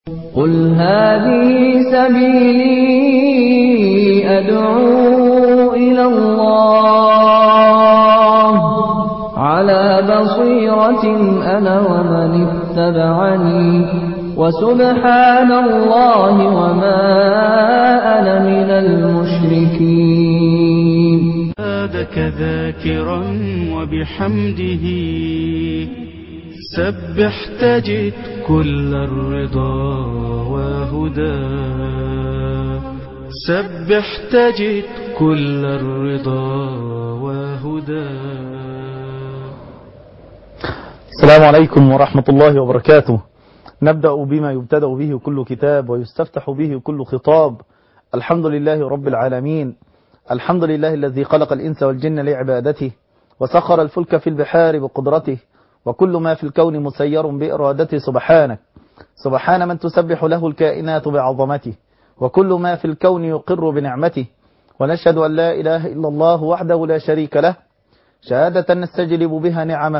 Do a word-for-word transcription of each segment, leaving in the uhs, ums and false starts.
قل هذه سبيلي أدعو إلى الله على بصيرة أنا ومن اتبعني وسبحان الله وما أنا من المشركين. زادك ذاكرا وبحمده سبح تجد كل الرضا وهدى سبح تجد كل الرضا وهدى. السلام عليكم ورحمة الله وبركاته. نبدأ بما يبتدأ به كل كتاب ويستفتح به كل خطاب. الحمد لله رب العالمين، الحمد لله الذي خلق الإنس والجن لعبادته وسخر الفلك في البحار بقدرته وكل ما في الكون مسير بإرادته. سبحانك سبحان من تسبح له الكائنات بعظمته وكل ما في الكون يقر بنعمته. ونشهد أن لا إله إلا الله وحده لا شريك له شهادة نستجلب بها نعمه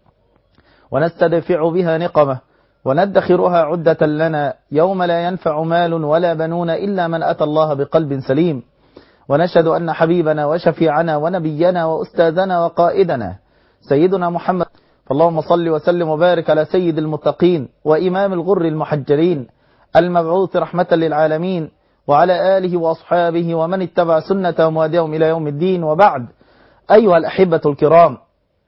ونستدفع بها نقمه وندخرها عدة لنا يوم لا ينفع مال ولا بنون إلا من أتى الله بقلب سليم. ونشهد أن حبيبنا وشفيعنا ونبينا وأستاذنا وقائدنا سيدنا محمد، فاللهم صل وسلم وبارك على سيد المتقين وإمام الغر المحجلين المبعوث رحمة للعالمين وعلى آله وأصحابه ومن اتبع سنتهم وهديهم إلى يوم الدين. وبعد، أيها الأحبة الكرام،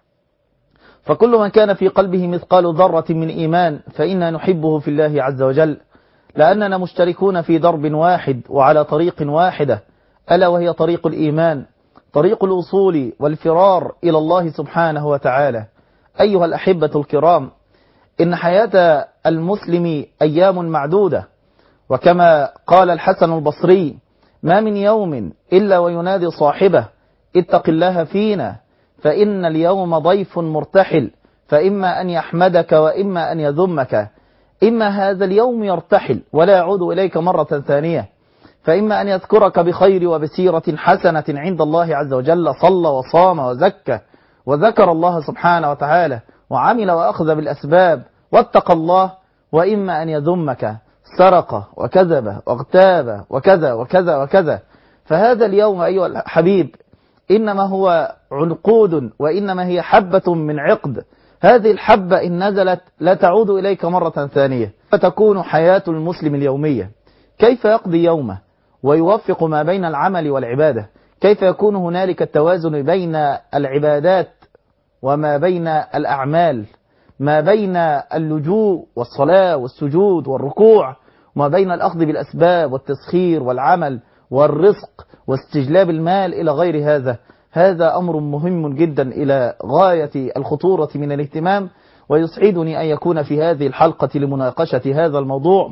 فكل من كان في قلبه مثقال ذرة من إيمان فإنا نحبه في الله عز وجل، لأننا مشتركون في درب واحد وعلى طريق واحدة، ألا وهي طريق الإيمان، طريق الوصول والفرار إلى الله سبحانه وتعالى. أيها الأحبة الكرام، إن حياة المسلم أيام معدودة، وكما قال الحسن البصري: ما من يوم إلا وينادي صاحبه اتق الله فينا فإن اليوم ضيف مرتحل، فإما أن يحمدك وإما أن يذمك، إما هذا اليوم يرتحل ولا يعود إليك مرة ثانية، فإما أن يذكرك بخير وبسيرة حسنة عند الله عز وجل، صلى وصام وزكى وذكر الله سبحانه وتعالى وعمل وأخذ بالأسباب واتقى الله، وإما أن يذمك سرق وكذب واغتاب وكذا وكذا وكذا. فهذا اليوم أيها الحبيب إنما هو عنقود وإنما هي حبة من عقد، هذه الحبة إن نزلت لا تعود إليك مرة ثانية. فتكون حياة المسلم اليومية كيف يقضي يومه ويوفق ما بين العمل والعبادة، كيف يكون هنالك التوازن بين العبادات وما بين الأعمال، ما بين اللجوء والصلاة والسجود والركوع، وما بين الأخذ بالأسباب والتسخير والعمل والرزق واستجلاب المال إلى غير هذا. هذا أمر مهم جدا إلى غاية الخطورة من الاهتمام، ويسعدني أن يكون في هذه الحلقة لمناقشة هذا الموضوع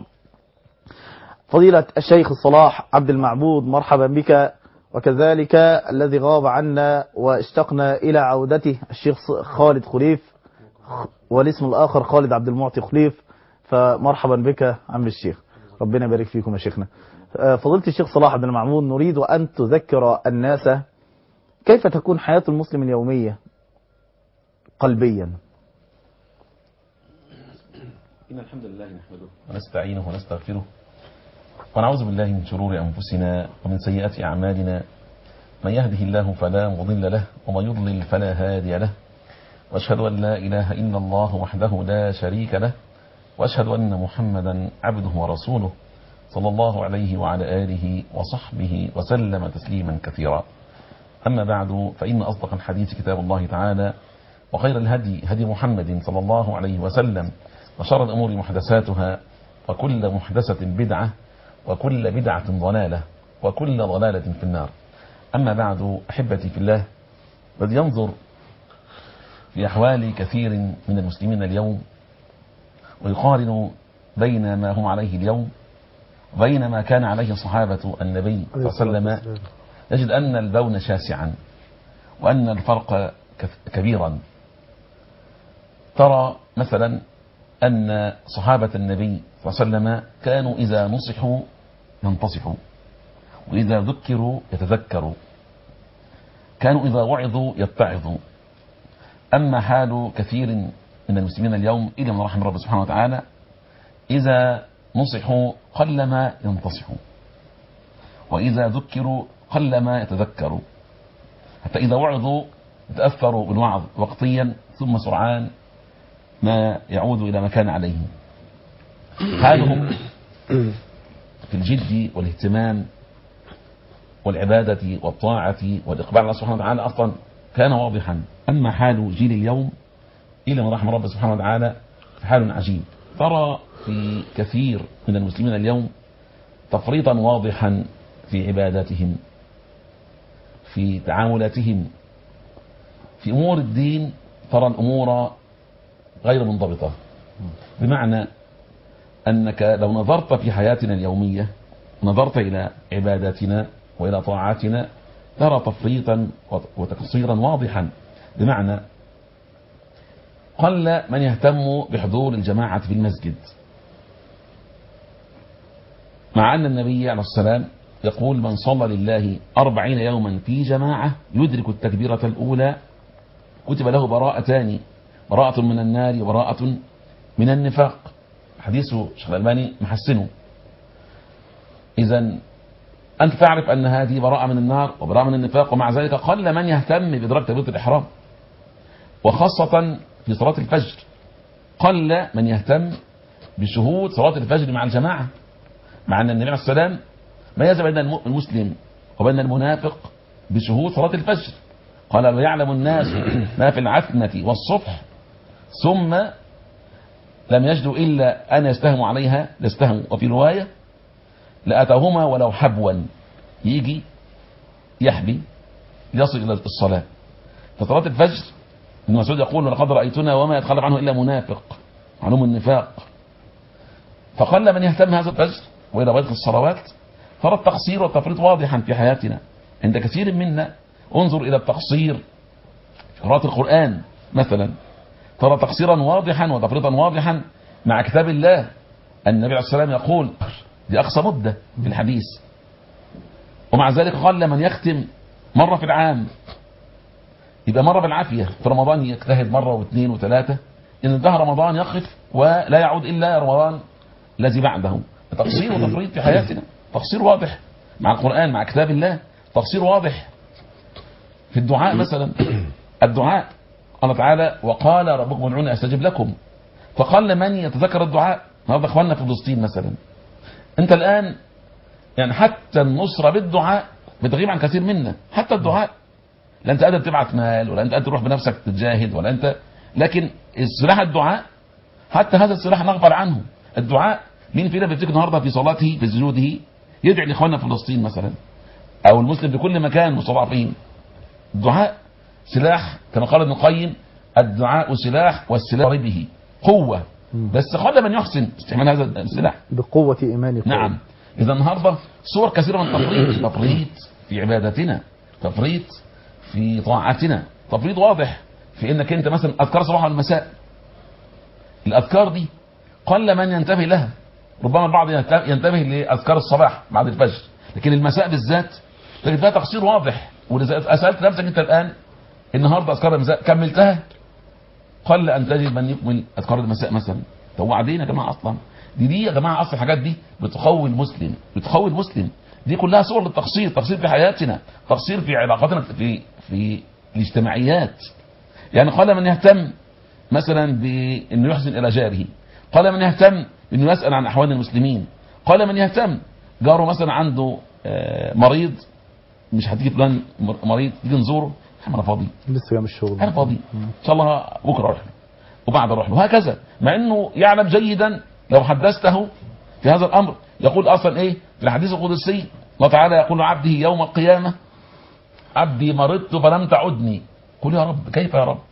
فضيلة الشيخ الصلاح عبد المعبود. مرحبا بك، وكذلك الذي غاب عنا واشتقنا إلى عودته الشيخ خالد خليف، والاسم الآخر خالد عبد المعطي خليف، فمرحبا بك عم الشيخ، ربنا يبارك فيكم يا شيخنا. فضيلة الشيخ صلاح عبد المعبود، نريد أن تذكر الناس كيف تكون حياة المسلم اليومية قلبيا. إن الحمد لله نحمده ونستعينه ونستغفره ونعوذ بالله من شرور أنفسنا ومن سيئات أعمالنا، من يهده الله فلا مضل له ومن يضلل فلا هادي له، وأشهد أن لا إله إلا الله وحده لا شريك له، وأشهد أن محمدا عبده ورسوله صلى الله عليه وعلى آله وصحبه وسلم تسليما كثيرا. أما بعد، فإن أصدق الحديث كتاب الله تعالى، وخير الهدي هدي محمد صلى الله عليه وسلم، وشر الأمور محدثاتها، وكل محدثة بدعة، وكل بدعة ضلالة، وكل ضلالة في النار. أما بعد، أحبتي في الله، قد ينظر في أحوال كثير من المسلمين اليوم ويقارن بين ما هم عليه اليوم وبين ما كان عليه صحابة النبي صلى الله عليه وسلم، يجد أن البون شاسعا وأن الفرق كبيرا. ترى مثلا أن صحابة النبي صلى الله عليه وسلم كانوا إذا نصحوا ينتصحوا، وإذا ذكروا يتذكروا، كانوا إذا وعظوا يتعظوا. أما حال كثير من المسلمين اليوم إلا من رحم رب سبحانه وتعالى، إذا نصحوا قلما ينتصحوا، وإذا ذكروا قلما يتذكروا، حتى إذا وعظوا يتأثروا بالوعظ وقتيا ثم سرعان ما يعود إلى ما كان عليه. حالهم في الجد والاهتمام والعبادة والطاعة والإقبال على الله سبحانه وتعالى أصلا كان واضحا. أما حال جيل اليوم إلى من رحم رب سبحانه وتعالى فحال عجيب. ترى في كثير من المسلمين اليوم تفريطا واضحا في عباداتهم، في تعاملاتهم، في أمور الدين ترى الأمور غير منضبطة، بمعنى أنك لو نظرت في حياتنا اليومية، نظرت إلى عباداتنا وإلى طاعاتنا، ترى تفريطا وتقصيرا واضحا. بمعنى قل من يهتم بحضور الجماعة في المسجد، مع أن النبي عليه السلام يقول من صلى لله أربعين يوما في جماعة يدرك التكبيرة الأولى كتب له براءتان، براءة من النار وبراءة من النفاق. حديث شيخ الألباني محسنه. إذن أنت تعرف أن هذه براءة من النار وبراءة من النفاق، ومع ذلك قل من يهتم بإدراك تكبيرة الإحرام، وخاصة في صلاة الفجر قل من يهتم بشهود صلاة الفجر مع الجماعة، مع أن النبي عليه السلام ميز بين المسلم وبين المنافق بشهود صلاة الفجر. قال لو يعلم الناس ما في العتمة والصبح ثم لم يجدوا إلا أن يستهموا عليها لاستهموا، وفي رواية لأتوهما ولو حبوا، يجي يحبي يصل إلى الصلاة. فصلاة الفجر ابن مسعود يقول ولقد رأيتنا وما يتخلف عنه إلا منافق، معلوم النفاق. فقل من يهتم هذا الفجر وإلى بقية الصلوات. ترى التقصير والتفريط واضحا في حياتنا عند كثير منا. انظر إلى التقصير في قراءة القرآن مثلا، ترى تقصيرا واضحا وتفريطا واضحا مع كتاب الله. النبي عليه السلام يقول دي أقصى مدة في الحديث، ومع ذلك قال من يختم مرة في العام، يبقى مرة بالعافية. في رمضان يجتهد مرة واثنين وثلاثة، إن انتهى رمضان يقف ولا يعود إلا رمضان الذي بعده. تقصير وتفريط في حياتنا، تقصير واضح مع القرآن مع كتاب الله، تقصير واضح في الدعاء مثلا. الدعاء قال تعالى وقال ربكم ادعوني استجب لكم، فقل من يتذكر الدعاء. هذا اخواننا في فلسطين مثلا، انت الان يعني حتى النصرة بالدعاء بتغيب عن كثير منا. حتى الدعاء لا انت قادر تبعث مال، ولا انت قادر تروح بنفسك تجاهد، ولا انت، لكن السلاح الدعاء حتى هذا السلاح نغفل عنه. الدعاء مين فينا بيفتكر النهارده في صلاته في سجوده يدعي لاخواننا في فلسطين مثلا، او المسلم في كل مكان مستضعفين؟ الدعاء سلاح كما قال ابن القيم الدعاء سلاح والسلاح به قوة، بس قل من يحسن استعمال هذا السلاح بقوة إيمانكم. نعم. إذا النهاردة صور كثيرة من التفريط، تفريط في عبادتنا، تفريط في طاعتنا، تفريط واضح في انك انت مثلا اذكار الصباح والمساء، الاذكار دي قل من ينتبه لها. ربما البعض ينتبه لاذكار الصباح بعد الفجر، لكن المساء بالذات تجد فيها تقصير واضح. ولذا اسالت نفسك انت الان النهارده اذكار المساء كملتها؟ قل ان تجد من يكمل اذكار المساء مثلا. طب وبعدين يا جماعه اصلا دي دي يا جماعه اصل الحاجات دي بتقوي المسلم، بتقوي المسلم. دي كلها صور للتقصير، تقصير في حياتنا، تقصير في علاقاتنا في في الاجتماعيات. يعني قال من يهتم مثلا بانه يحسن الى جاره، قال من يهتم انه يسال عن احوال المسلمين، قال من يهتم جاره مثلا عنده مريض مش هتيجي فلان مريض تيجي نزوره، انا فاضي لسه جاي من الشغل انا فاضي ان شاء الله بكره اروح له وبعد اروح له، وهكذا. مع انه يعلم جيدا لو حدثته في هذا الامر يقول اصلا ايه في الحديث القدسي الله تعالى يقول عبده يوم القيامه عبدي مرضت فلم تعدني، قل يا رب كيف يا رب؟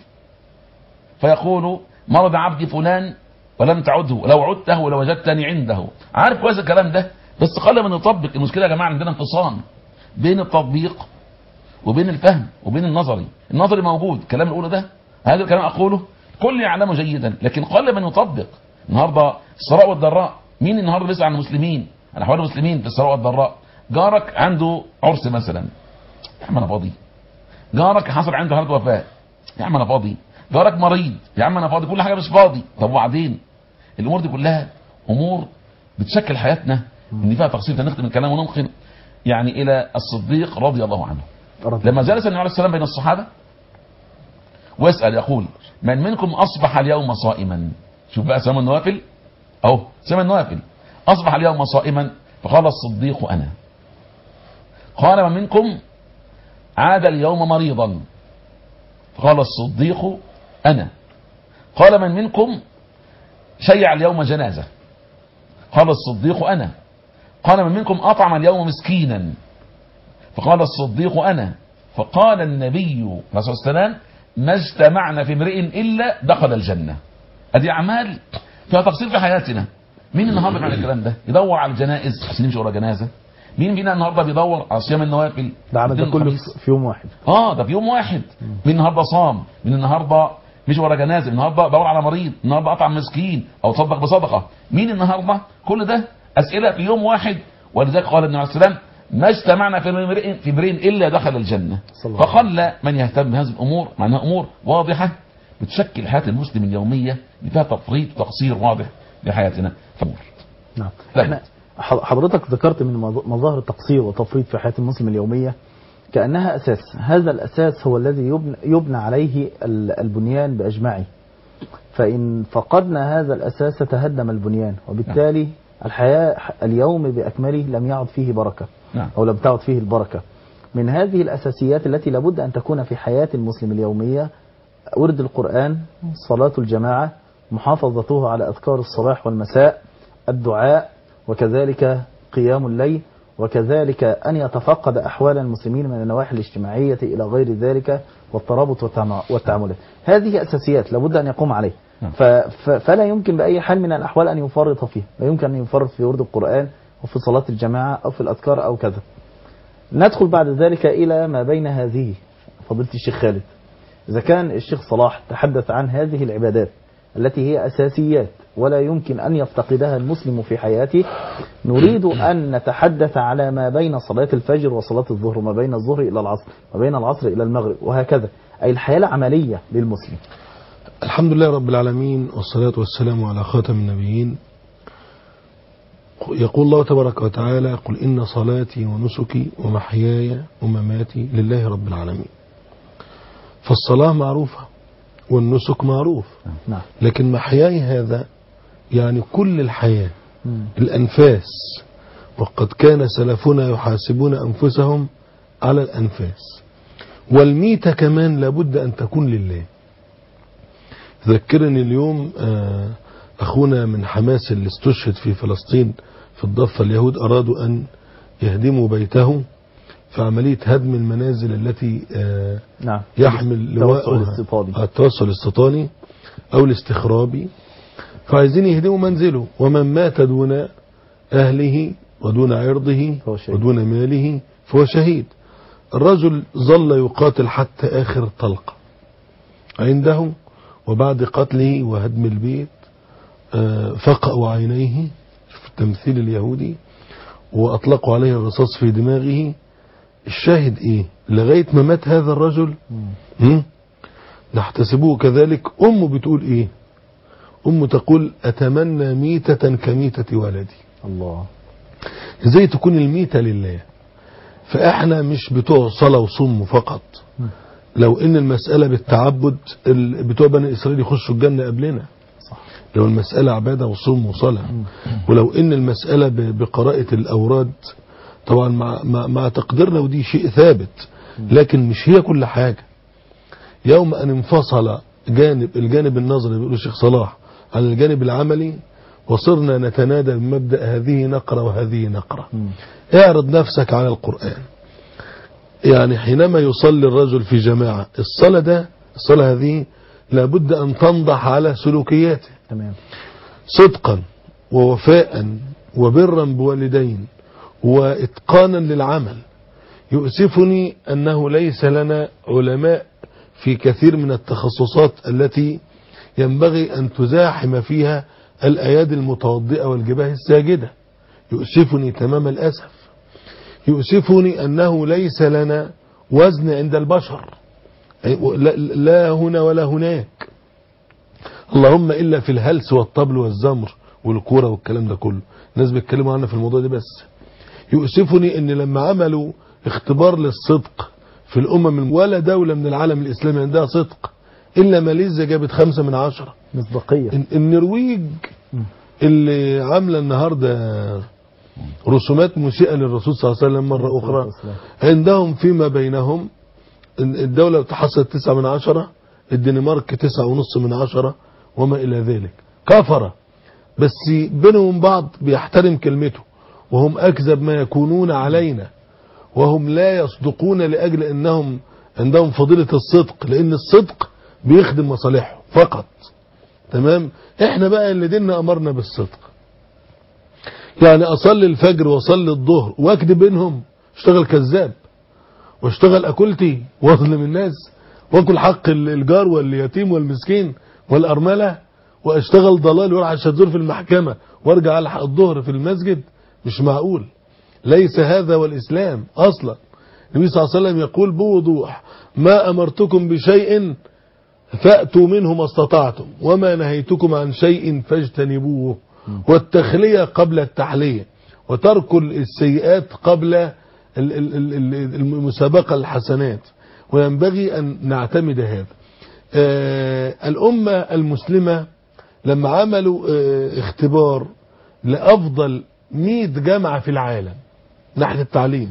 فيقول مرض عبدي فلان ولم تعده لو عدته لوجدتني عنده. عارف كويس الكلام ده، بس قال من يطبق. المشكله يا جماعه عندنا انفصام بين التطبيق وبين الفهم وبين النظري. النظري موجود، الكلام الاولى ده هذا الكلام اقوله كل يعلمه جيدا، لكن قل من يطبق. النهارده السراء والضراء، مين النهارده بيسأل عن المسلمين، عن احوال المسلمين في السراء والضراء؟ جارك عنده عرس مثلا، يا عم انا فاضي. جارك حصل عنده حاله وفاه، يا عم انا فاضي. جارك مريض، يا عم انا فاضي. كل حاجه مش فاضي. طب وبعدين الامور دي كلها امور بتشكل حياتنا ان فيها تقصير. نختم الكلام وننقل يعني الى الصديق رضي الله عنه رضي لما جلس النبي عليه السلام بين الصحابه ويسال يقول من منكم اصبح اليوم صائما. شوف بقى سام النوافل اهو سام النوافل اصبح اليوم صائما فقال الصديق انا. قال من منكم عاد اليوم مريضا فقال الصديق انا. قال من منكم شيع اليوم جنازه قال الصديق انا. قال من منكم اطعم اليوم مسكينا فقال الصديق انا. فقال النبي عليه الصلاه والسلام ما اجتمعنا في امرئ الا دخل الجنه. ادي اعمال فيها تقصير في حياتنا. مين النهارده بيعمل الكلام ده؟ يدور على الجنائز عشان يمشي ورا جنازه. مين فينا النهارده بيدور على صيام النوافل؟ ده عمل ده كله في يوم واحد. اه ده في يوم واحد. مين النهارده صام؟ مين النهارده مش ورا جنازه؟ النهارده دور على مريض، النهارده اطعم مسكين او تصدق بصدقه. مين النهارده؟ كل ده اسئله في يوم واحد. ولذلك قال النبي عليه السلام ما اجتمعنا في امرئ في امرئ الا دخل الجنه. فقل من يهتم بهذه الامور مع انها امور واضحه بتشكل حياه المسلم اليوميه اللي فيها تفريط وتقصير واضح لحياتنا. نعم. احنا حضرتك ذكرت من مظاهر التقصير والتفريط في حياه المسلم اليوميه كانها اساس. هذا الاساس هو الذي يبنى, يبنى عليه البنيان باجمعه. فان فقدنا هذا الاساس تهدم البنيان وبالتالي الحياه اليوم باكمله لم يعد فيه بركه او لم تعد فيه البركه. من هذه الاساسيات التي لابد ان تكون في حياه المسلم اليوميه ورد القران، صلاه الجماعه، محافظته على اذكار الصباح والمساء، الدعاء، وكذلك قيام الليل، وكذلك أن يتفقد أحوال المسلمين من النواحي الاجتماعية إلى غير ذلك والترابط والتعاملات. هذه أساسيات لابد أن يقوم عليها. فلا يمكن بأي حال من الأحوال أن يفرط فيها. لا يمكن أن يفرط في ورد القرآن وفي صلاة الجماعة أو في الأذكار أو كذا. ندخل بعد ذلك إلى ما بين هذه. فضيلة الشيخ خالد، إذا كان الشيخ صلاح تحدث عن هذه العبادات التي هي أساسيات ولا يمكن أن يفتقدها المسلم في حياته، نريد أن نتحدث على ما بين صلاة الفجر وصلاة الظهر، وما بين الظهر إلى العصر، وما بين العصر إلى المغرب، وهكذا، أي الحياة العملية للمسلم. الحمد لله رب العالمين، والصلاة والسلام على خاتم النبيين. يقول الله تبارك وتعالى قل إن صلاتي ونسكي ومحياي ومماتي لله رب العالمين. فالصلاة معروفة والنسك معروف، لكن محياي هذا يعني كل الحياة، الأنفاس، وقد كان سلفنا يحاسبون أنفسهم على الأنفاس. والميتة كمان لابد أن تكون لله. ذكرني اليوم أخونا من حماس اللي استشهد في فلسطين في الضفة، اليهود أرادوا أن يهدموا بيته في عملية هدم المنازل التي نعم. يحمل لواءها التوسل الاستيطاني أو الاستخرابي، فعايزين يهدموا منزله. ومن مات دون أهله ودون عرضه ودون ماله فهو شهيد. الرجل ظل يقاتل حتى آخر طلقة عنده، وبعد قتله وهدم البيت فقأوا عينيه في التمثيل اليهودي وأطلقوا عليه الرصاص في دماغه. الشاهد إيه؟ لغاية ما مات هذا الرجل نحتسبوه كذلك. أمه بتقول إيه؟ أمه تقول أتمنى ميتة كميتة ولدي. الله. إزاي تكون الميتة لله؟ فإحنا مش بتوع صلاة وصوم فقط. لو إن المسألة بالتعبد بتوع بني إسرائيل يخشوا الجنة قبلنا. صح. لو المسألة عبادة وصوم وصلاة. ولو إن المسألة بقراءة الأوراد طبعا مع, مع, مع تقديرنا، ودي شيء ثابت، لكن مش هي كل حاجة. يوم أن انفصل جانب الجانب النظري بيقول الشيخ صلاح عن الجانب العملي، وصرنا نتنادى بمبدأ هذه نقرة وهذه نقرة. اعرض نفسك على القرآن. يعني حينما يصلي الرجل في جماعة، الصلاة ده الصلاة هذه لابد أن تنضح على سلوكياته. تمام. صدقا ووفاء وبرا بوالدين وإتقانا للعمل. يؤسفني أنه ليس لنا علماء في كثير من التخصصات التي ينبغي أن تزاحم فيها الأيادي المتوضئة والجباه الساجدة. يؤسفني تمام الأسف. يؤسفني أنه ليس لنا وزن عند البشر، لا هنا ولا هناك، اللهم إلا في الهلس والطبل والزمر والكوره والكلام ده كله، الناس بيتكلموا عنها في الموضوع ده. بس يؤسفني ان لما عملوا اختبار للصدق في الامم، ولا دوله من العالم الاسلامي عندها صدق الا ماليزيا جابت خمسة من عشرة مصداقيه. النرويج اللي عامله النهارده رسومات مسيئه للرسول صلى الله عليه وسلم مره اخرى، عندهم فيما بينهم الدوله تحصلت تسعة من عشرة، الدنمارك تسعة ونص من عشرة وما الى ذلك. كفره بس بينهم بعض بيحترم كلمته، وهم اكذب ما يكونون علينا، وهم لا يصدقون لاجل انهم عندهم فضيله الصدق، لان الصدق بيخدم مصالحهم فقط. تمام. احنا بقى اللي ديننا امرنا بالصدق، يعني اصلي الفجر واصلي الظهر واكذب بينهم، اشتغل كذاب واشتغل اكلتي واظلم الناس واكل حق الجار واليتيم والمسكين والارمله، واشتغل ضلال واروح الشذور في المحكمه وارجع الحق الظهر في المسجد. مش معقول. ليس هذا والاسلام اصلا. النبي صلى الله عليه وسلم يقول بوضوح: ما امرتكم بشيء فأتوا منه ما استطعتم، وما نهيتكم عن شيء فاجتنبوه. والتخلية قبل التحلية، وترك السيئات قبل المسابقة الحسنات، وينبغي أن نعتمد هذا. الأمة المسلمة لما عملوا اختبار لأفضل مئة جامعة في العالم ناحية التعليم،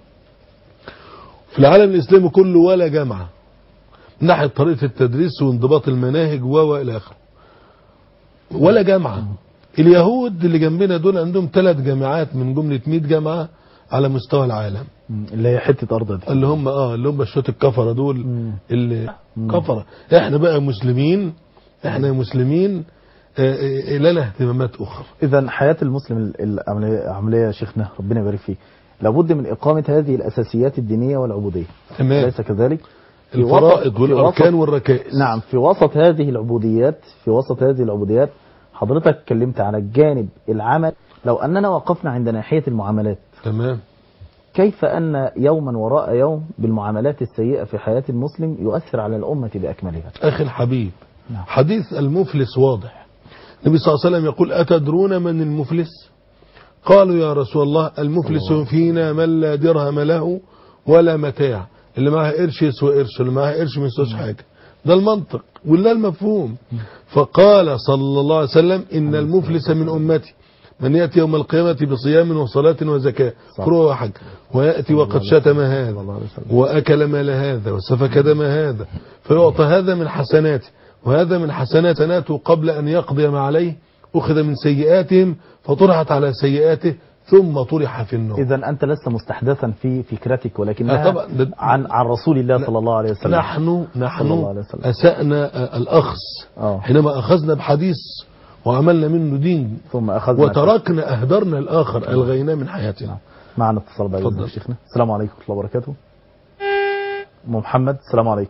في العالم الإسلامي كله ولا جامعة من ناحية طريقة التدريس وانضباط المناهج وإلى آخره، ولا جامعة. اليهود اللي جنبنا دول عندهم ثلاث جامعات من جملة مئة جامعة على مستوى العالم، اللي هي حتة أرض دي، اللي هم اه اللي هم الشوط الكفرة دول. مم. اللي مم. كفرة. احنا بقى مسلمين، احنا مسلمين آه لنا اهتمامات أخرى. إذا حياة المسلم العملية يا شيخنا ربنا يبارك فيه لابد من إقامة هذه الأساسيات الدينية والعبودية. تمام. ليس كذلك؟ الفرائض والأركان والركائز. نعم. في وسط هذه العبوديات في وسط هذه العبوديات حضرتك اتكلمت على الجانب العمل. لو أننا وقفنا عند ناحية المعاملات، تمام، كيف أن يوما وراء يوم بالمعاملات السيئة في حياة المسلم يؤثر على الأمة بأكملها؟ أخي الحبيب، نعم. حديث المفلس واضح. النبي صلى الله عليه وسلم يقول: أتدرون من المفلس؟ قالوا يا رسول الله المفلس الله. فينا من لا درهم له ولا متاع، اللي معاه قرش يسوى قرش، اللي معاه قرش ما يسواش حاجة. ده المنطق ولا المفهوم. فقال صلى الله عليه وسلم: إن المفلس من أمتي من يأتي يوم القيامة بصيام وصلاة وزكاة فروة وحج، ويأتي وقد شتم هذا وأكل مال هذا وسفك دم هذا، فيعطى هذا من حسناته وهذا من حسناته قبل أن يقضي ما عليه، أخذ من سيئاتهم فطرحت على سيئاته ثم طرح في النار. إذا أنت لست مستحدثا في فكرتك، ولكنها آه عن عن رسول الله صلى الله عليه وسلم. نحن نحن أسأنا الأخذ آه. حينما أخذنا بحديث وعملنا منه دين، ثم أخذنا وتركنا أهدرنا الآخر، ألغينا من حياتنا. معنا اتصال بعد شيخنا. السلام عليكم ورحمة الله وبركاته. أم محمد، السلام عليكم.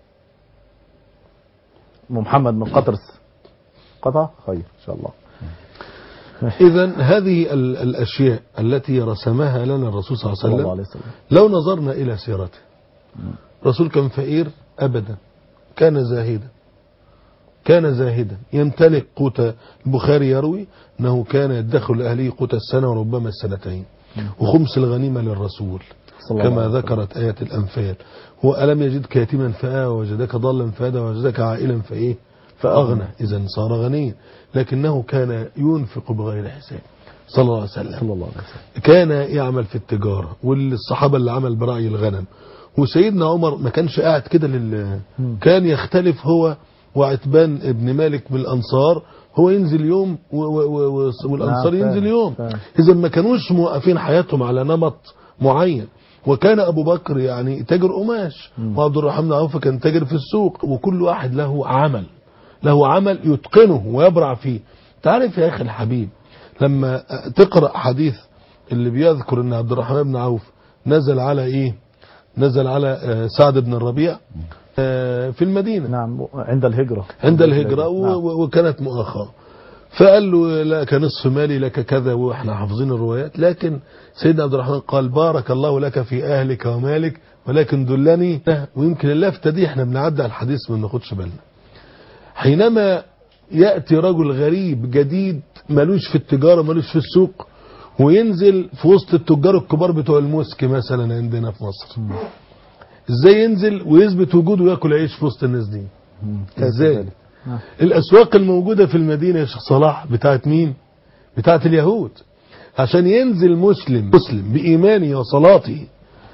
أم محمد من قطرس. قطع خير إن شاء الله. إذن هذه الأشياء التي رسمها لنا الرسول صلى الله عليه وسلم، لو نظرنا إلى سيرته، رسول كان فقير أبدا، كان زاهدا، كان زاهدا يمتلك قوت. البخاري يروي أنه كان يدخل لأهله قوت السنة وربما السنتين، وخمس الغنيمة للرسول كما ذكرت آيات الأنفال. هو ألم يجدك يتيما فآوى وجدك ضالا فهدى وجدك عائلا فإيه فأغنى. إذن صار غنيا، لكنه كان ينفق بغير حساب صلى الله عليه وسلم. صلى الله عليه وسلم. كان يعمل في التجارة، والصحابة اللي عمل برعي الغنم. وسيدنا عمر ما كانش قاعد كده لل... كان يختلف هو وعتبان ابن مالك من الأنصار، هو ينزل يوم و... و... و... والأنصار ينزل يوم. إذا ما كانوش موقفين حياتهم على نمط معين. وكان أبو بكر يعني تاجر قماش، وعبد الرحمن بن عوف كان تاجر في السوق، وكل واحد له عمل له عمل يتقنه ويبرع فيه. تعرف يا أخي الحبيب، لما تقرأ حديث اللي بيذكر أن عبد الرحمن بن عوف نزل على إيه نزل على سعد بن الربيع في المدينة، نعم، عند الهجرة عند الهجرة نعم. وكانت مؤاخاة، فقال له لك نصف مالي لك كذا، واحنا حافظين الروايات. لكن سيدنا عبد الرحمن قال: بارك الله لك في أهلك ومالك ولكن دلني. ويمكن اللفتة دي احنا بنعدي على الحديث ما بناخدش بالنا. حينما يأتي رجل غريب جديد ملوش في التجارة ملوش في السوق، وينزل في وسط التجار الكبار بتوع المسك مثلا عندنا في مصر. ازاي ينزل ويثبت وجوده وياكل عيش في وسط الناس دي؟ ازاي؟ الاسواق الموجودة في المدينة يا شيخ صلاح بتاعت مين؟ بتاعت اليهود. عشان ينزل مسلم مسلم بإيمانه وصلاته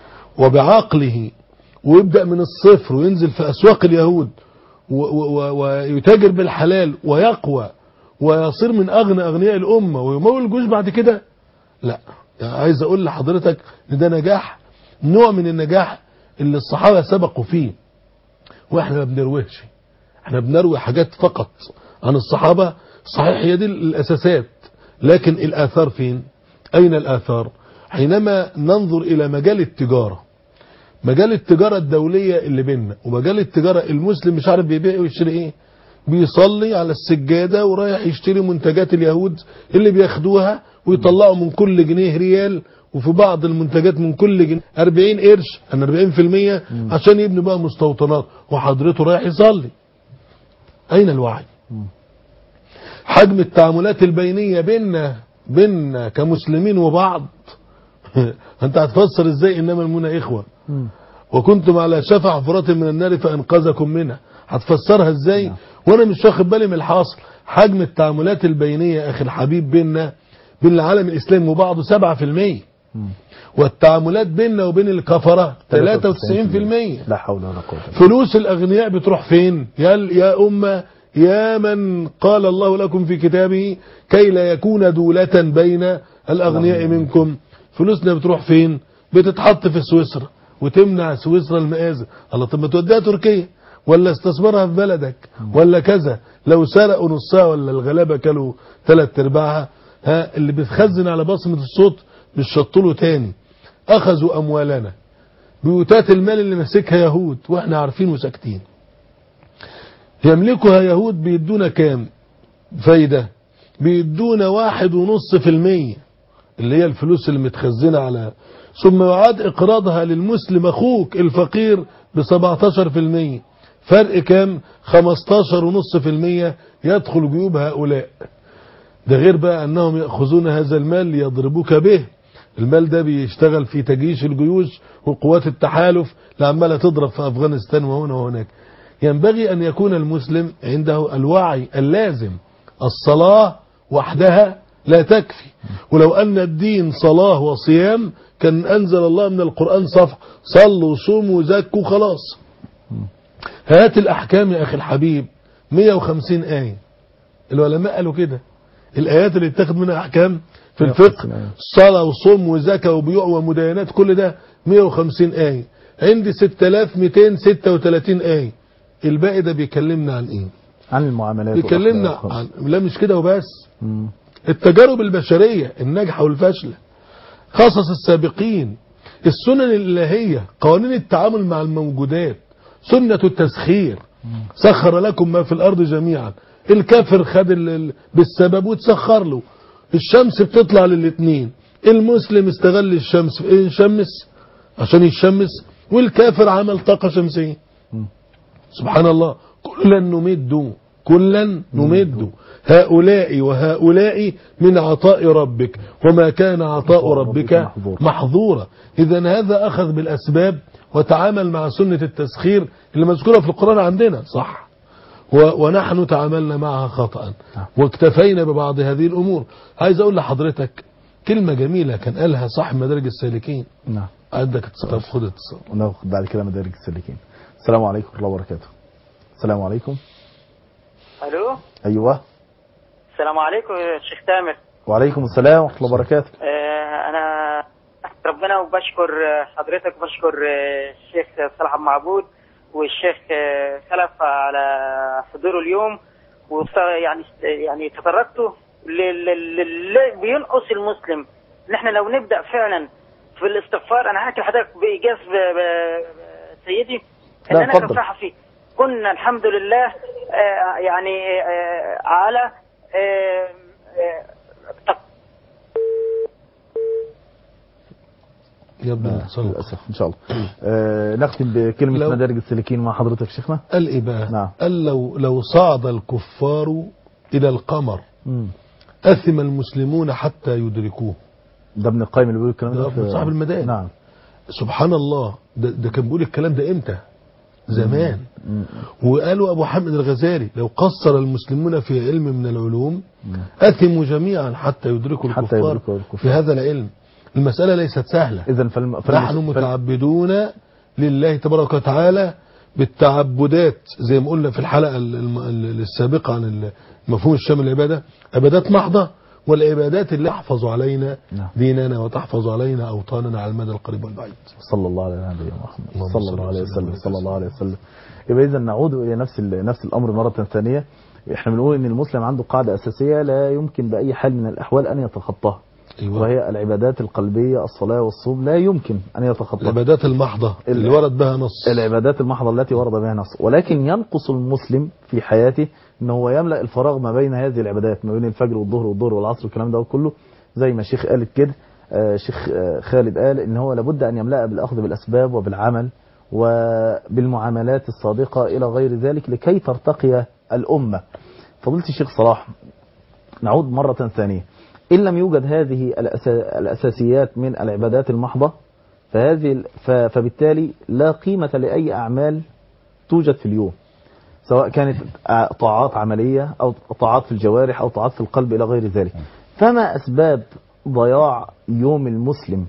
وبعقله ويبدأ من الصفر وينزل في أسواق اليهود ويتاجر بالحلال ويقوى ويصير من أغنى أغنياء الأمة ويمول الجيوش بعد كده، لا. يعني عايز أقول لحضرتك إن ده نجاح، نوع من النجاح اللي الصحابة سبقوا فيه، وإحنا ما بنرويش، إحنا بنروي حاجات فقط عن الصحابة. صحيح هي دي الأساسات، لكن الآثار فين؟ أين الآثار؟ حينما ننظر إلى مجال التجارة، مجال التجارة الدولية اللي بيننا ومجال التجارة المسلم مش عارف بيبيع ويشتري ايه، بيصلي على السجادة ورايح يشتري منتجات اليهود اللي بياخدوها ويطلعوا من كل جنيه ريال، وفي بعض المنتجات من كل جنيه أربعين قرش أن أربعين في المية عشان يبنوا بقى مستوطنات، وحضرته رايح يصلي. أين الوعي؟ حجم التعاملات البينية بيننا بيننا كمسلمين وبعض انت هتفسر ازاي انما المؤمنون اخوة وكنتم على شفا حفرة من النار فانقذكم منها؟ هتفسرها ازاي وانا مش واخد بالي من الحاصل؟ حجم التعاملات البينية اخي الحبيب بيننا بين العالم الاسلامي وبعضه سبعة في المية، والتعاملات بيننا وبين الكفرة ثلاثة وتسعين في المية. لا حول ولا قوة. فلوس الاغنياء بتروح فين؟ يا يا امه يا من قال الله لكم في كتابه كي لا يكون دولة بين الأغنياء منكم. فلوسنا بتروح فين؟ بتتحط في سويسرا وتمنع سويسرا المآزر. الله، طب ما توديها تركيا ولا استثمرها في بلدك ولا كذا. لو سرقوا نصها ولا الغلابة كانوا ثلاث ارباعها، ها اللي بتخزن على بصمة الصوت مش شطله تاني. أخذوا أموالنا، بيوتات المال اللي ماسكها يهود واحنا عارفين وساكتين. يملكها يهود بيدونا كام فايدة؟ بيدونا واحد ونص في المية اللي هي الفلوس اللي متخزنة على، ثم يعاد اقراضها للمسلم اخوك الفقير بسبعتاشر في المية. فرق كام؟ خمستاشر ونص في المية يدخل جيوب هؤلاء. ده غير بقى انهم يأخذون هذا المال ليضربوك به. المال ده بيشتغل في تجيش الجيوش وقوات التحالف لعمالة تضرب في افغانستان وهنا وهناك. ينبغي أن يكون المسلم عنده الوعي اللازم. الصلاة وحدها لا تكفي، ولو أن الدين صلاة وصيام كان أنزل الله من القرآن صفحة صلوا صوموا زكوا خلاص. هات الأحكام يا أخي الحبيب مية وخمسين آية، العلماء قالوا كده. الآيات اللي اتخذ منها أحكام في الفقه صلاة وصوم وزكاة وبيوع ومداينات كل ده مية وخمسين آية. عندي ستة آلاف ومئتين وستة وثلاثين آية. الباقي ده بيكلمنا عن ايه؟ عن المعاملات. بيكلمنا عن، لا مش كده وبس، مم. التجارب البشرية الناجحة والفاشلة، قصص السابقين، السنن الإلهية، قوانين التعامل مع الموجودات، سنة التسخير. مم. سخر لكم ما في الأرض جميعا. الكافر خد بالسبب وتسخر له. الشمس بتطلع للاثنين، المسلم استغل الشمس في ايه؟ يشمس عشان يشمس، والكافر عمل طاقة شمسية. سبحان الله. كلا نمد كلا نمد هؤلاء وهؤلاء من عطاء ربك وما كان عطاء ربك محظورا. إذن هذا أخذ بالأسباب وتعامل مع سنة التسخير اللي مذكورة في القرآن عندنا صح، ونحن تعاملنا معها خطأ واكتفينا ببعض هذه الأمور. عايز أقول لحضرتك كلمة جميلة كان قالها صاحب مدارج السالكين. نعم. عندك اتصال، خد اتصال وناخد بعد كده مدارج السالكين. السلام عليكم ورحمة الله وبركاته. السلام عليكم. الو. ايوه. السلام عليكم يا شيخ تامر. وعليكم السلام ورحمة الله وبركاته. آه انا ربنا وبشكر حضرتك وبشكر الشيخ صلاح معبود والشيخ خلف على حضوره اليوم، ويعني يعني تطرقتوا اللي بينقص المسلم. ان احنا لو نبدا فعلا في الاستغفار، انا هحكي لحضرتك بايجاز سيدي ان انا كصحفي كنا الحمد لله آه يعني آه على آه آه يبدو للاسف ان شاء الله. آه نختم بكلمه مدارج السالكين مع حضرتك شيخنا. قال ايه بقى؟ نعم. قال لو لو صعد الكفار الى القمر م. أثم المسلمون حتى يدركوه. ده ابن القيم اللي بيقول الكلام ده ده صاحب المدائن. نعم. سبحان الله، ده, ده كان بيقول الكلام ده امتى؟ زمان. مم. وقالوا أبو حامد الغزالي لو قصر المسلمون في علم من العلوم أثموا جميعا حتى يدركوا حتى الكفار يدركوا الكفار. في هذا العلم. المسألة ليست سهلة. إذن فالم... فالم... نحن متعبدون لله تبارك وتعالى بالتعبدات، زي ما قلنا في الحلقة السابقة عن مفهوم الشامل العبادة، عبادات محضة والعبادات اللي تحفظ علينا نعم. ديننا وتحفظ علينا أوطاننا على المدى القريب والبعيد. صلى الله عليه نبينا محمد اللهم صلى صل الله عليه وسلم وسلم صلى الله عليه وسلم. يبقى إذا نعود إلى نفس ال... نفس الأمر مرة ثانية. احنا بنقول إن المسلم عنده قاعدة أساسية لا يمكن بأي حال من الأحوال أن يتخطاها. أيوة. وهي العبادات القلبية، الصلاة والصوم لا يمكن أن يتخطاها. العبادات المحضة اللي ورد بها نص. العبادات المحضة التي ورد بها نص، ولكن ينقص المسلم في حياته ان هو يملأ الفراغ ما بين هذه العبادات، ما بين الفجر والظهر والظهر والعصر والكلام ده كله، زي ما الشيخ قالت كده. آه شيخ آه خالد قال ان هو لابد ان يملأ بالأخذ بالأسباب وبالعمل وبالمعاملات الصادقة إلى غير ذلك لكي ترتقي الأمة. فضيلة الشيخ صلاح، نعود مرة ثانية. إن لم يوجد هذه الأساسيات من العبادات المحضة فهذه فبالتالي لا قيمة لأي أعمال توجد في اليوم، سواء كانت طاعات عملية أو طاعات في الجوارح أو طاعات في القلب إلى غير ذلك. فما أسباب ضياع يوم المسلم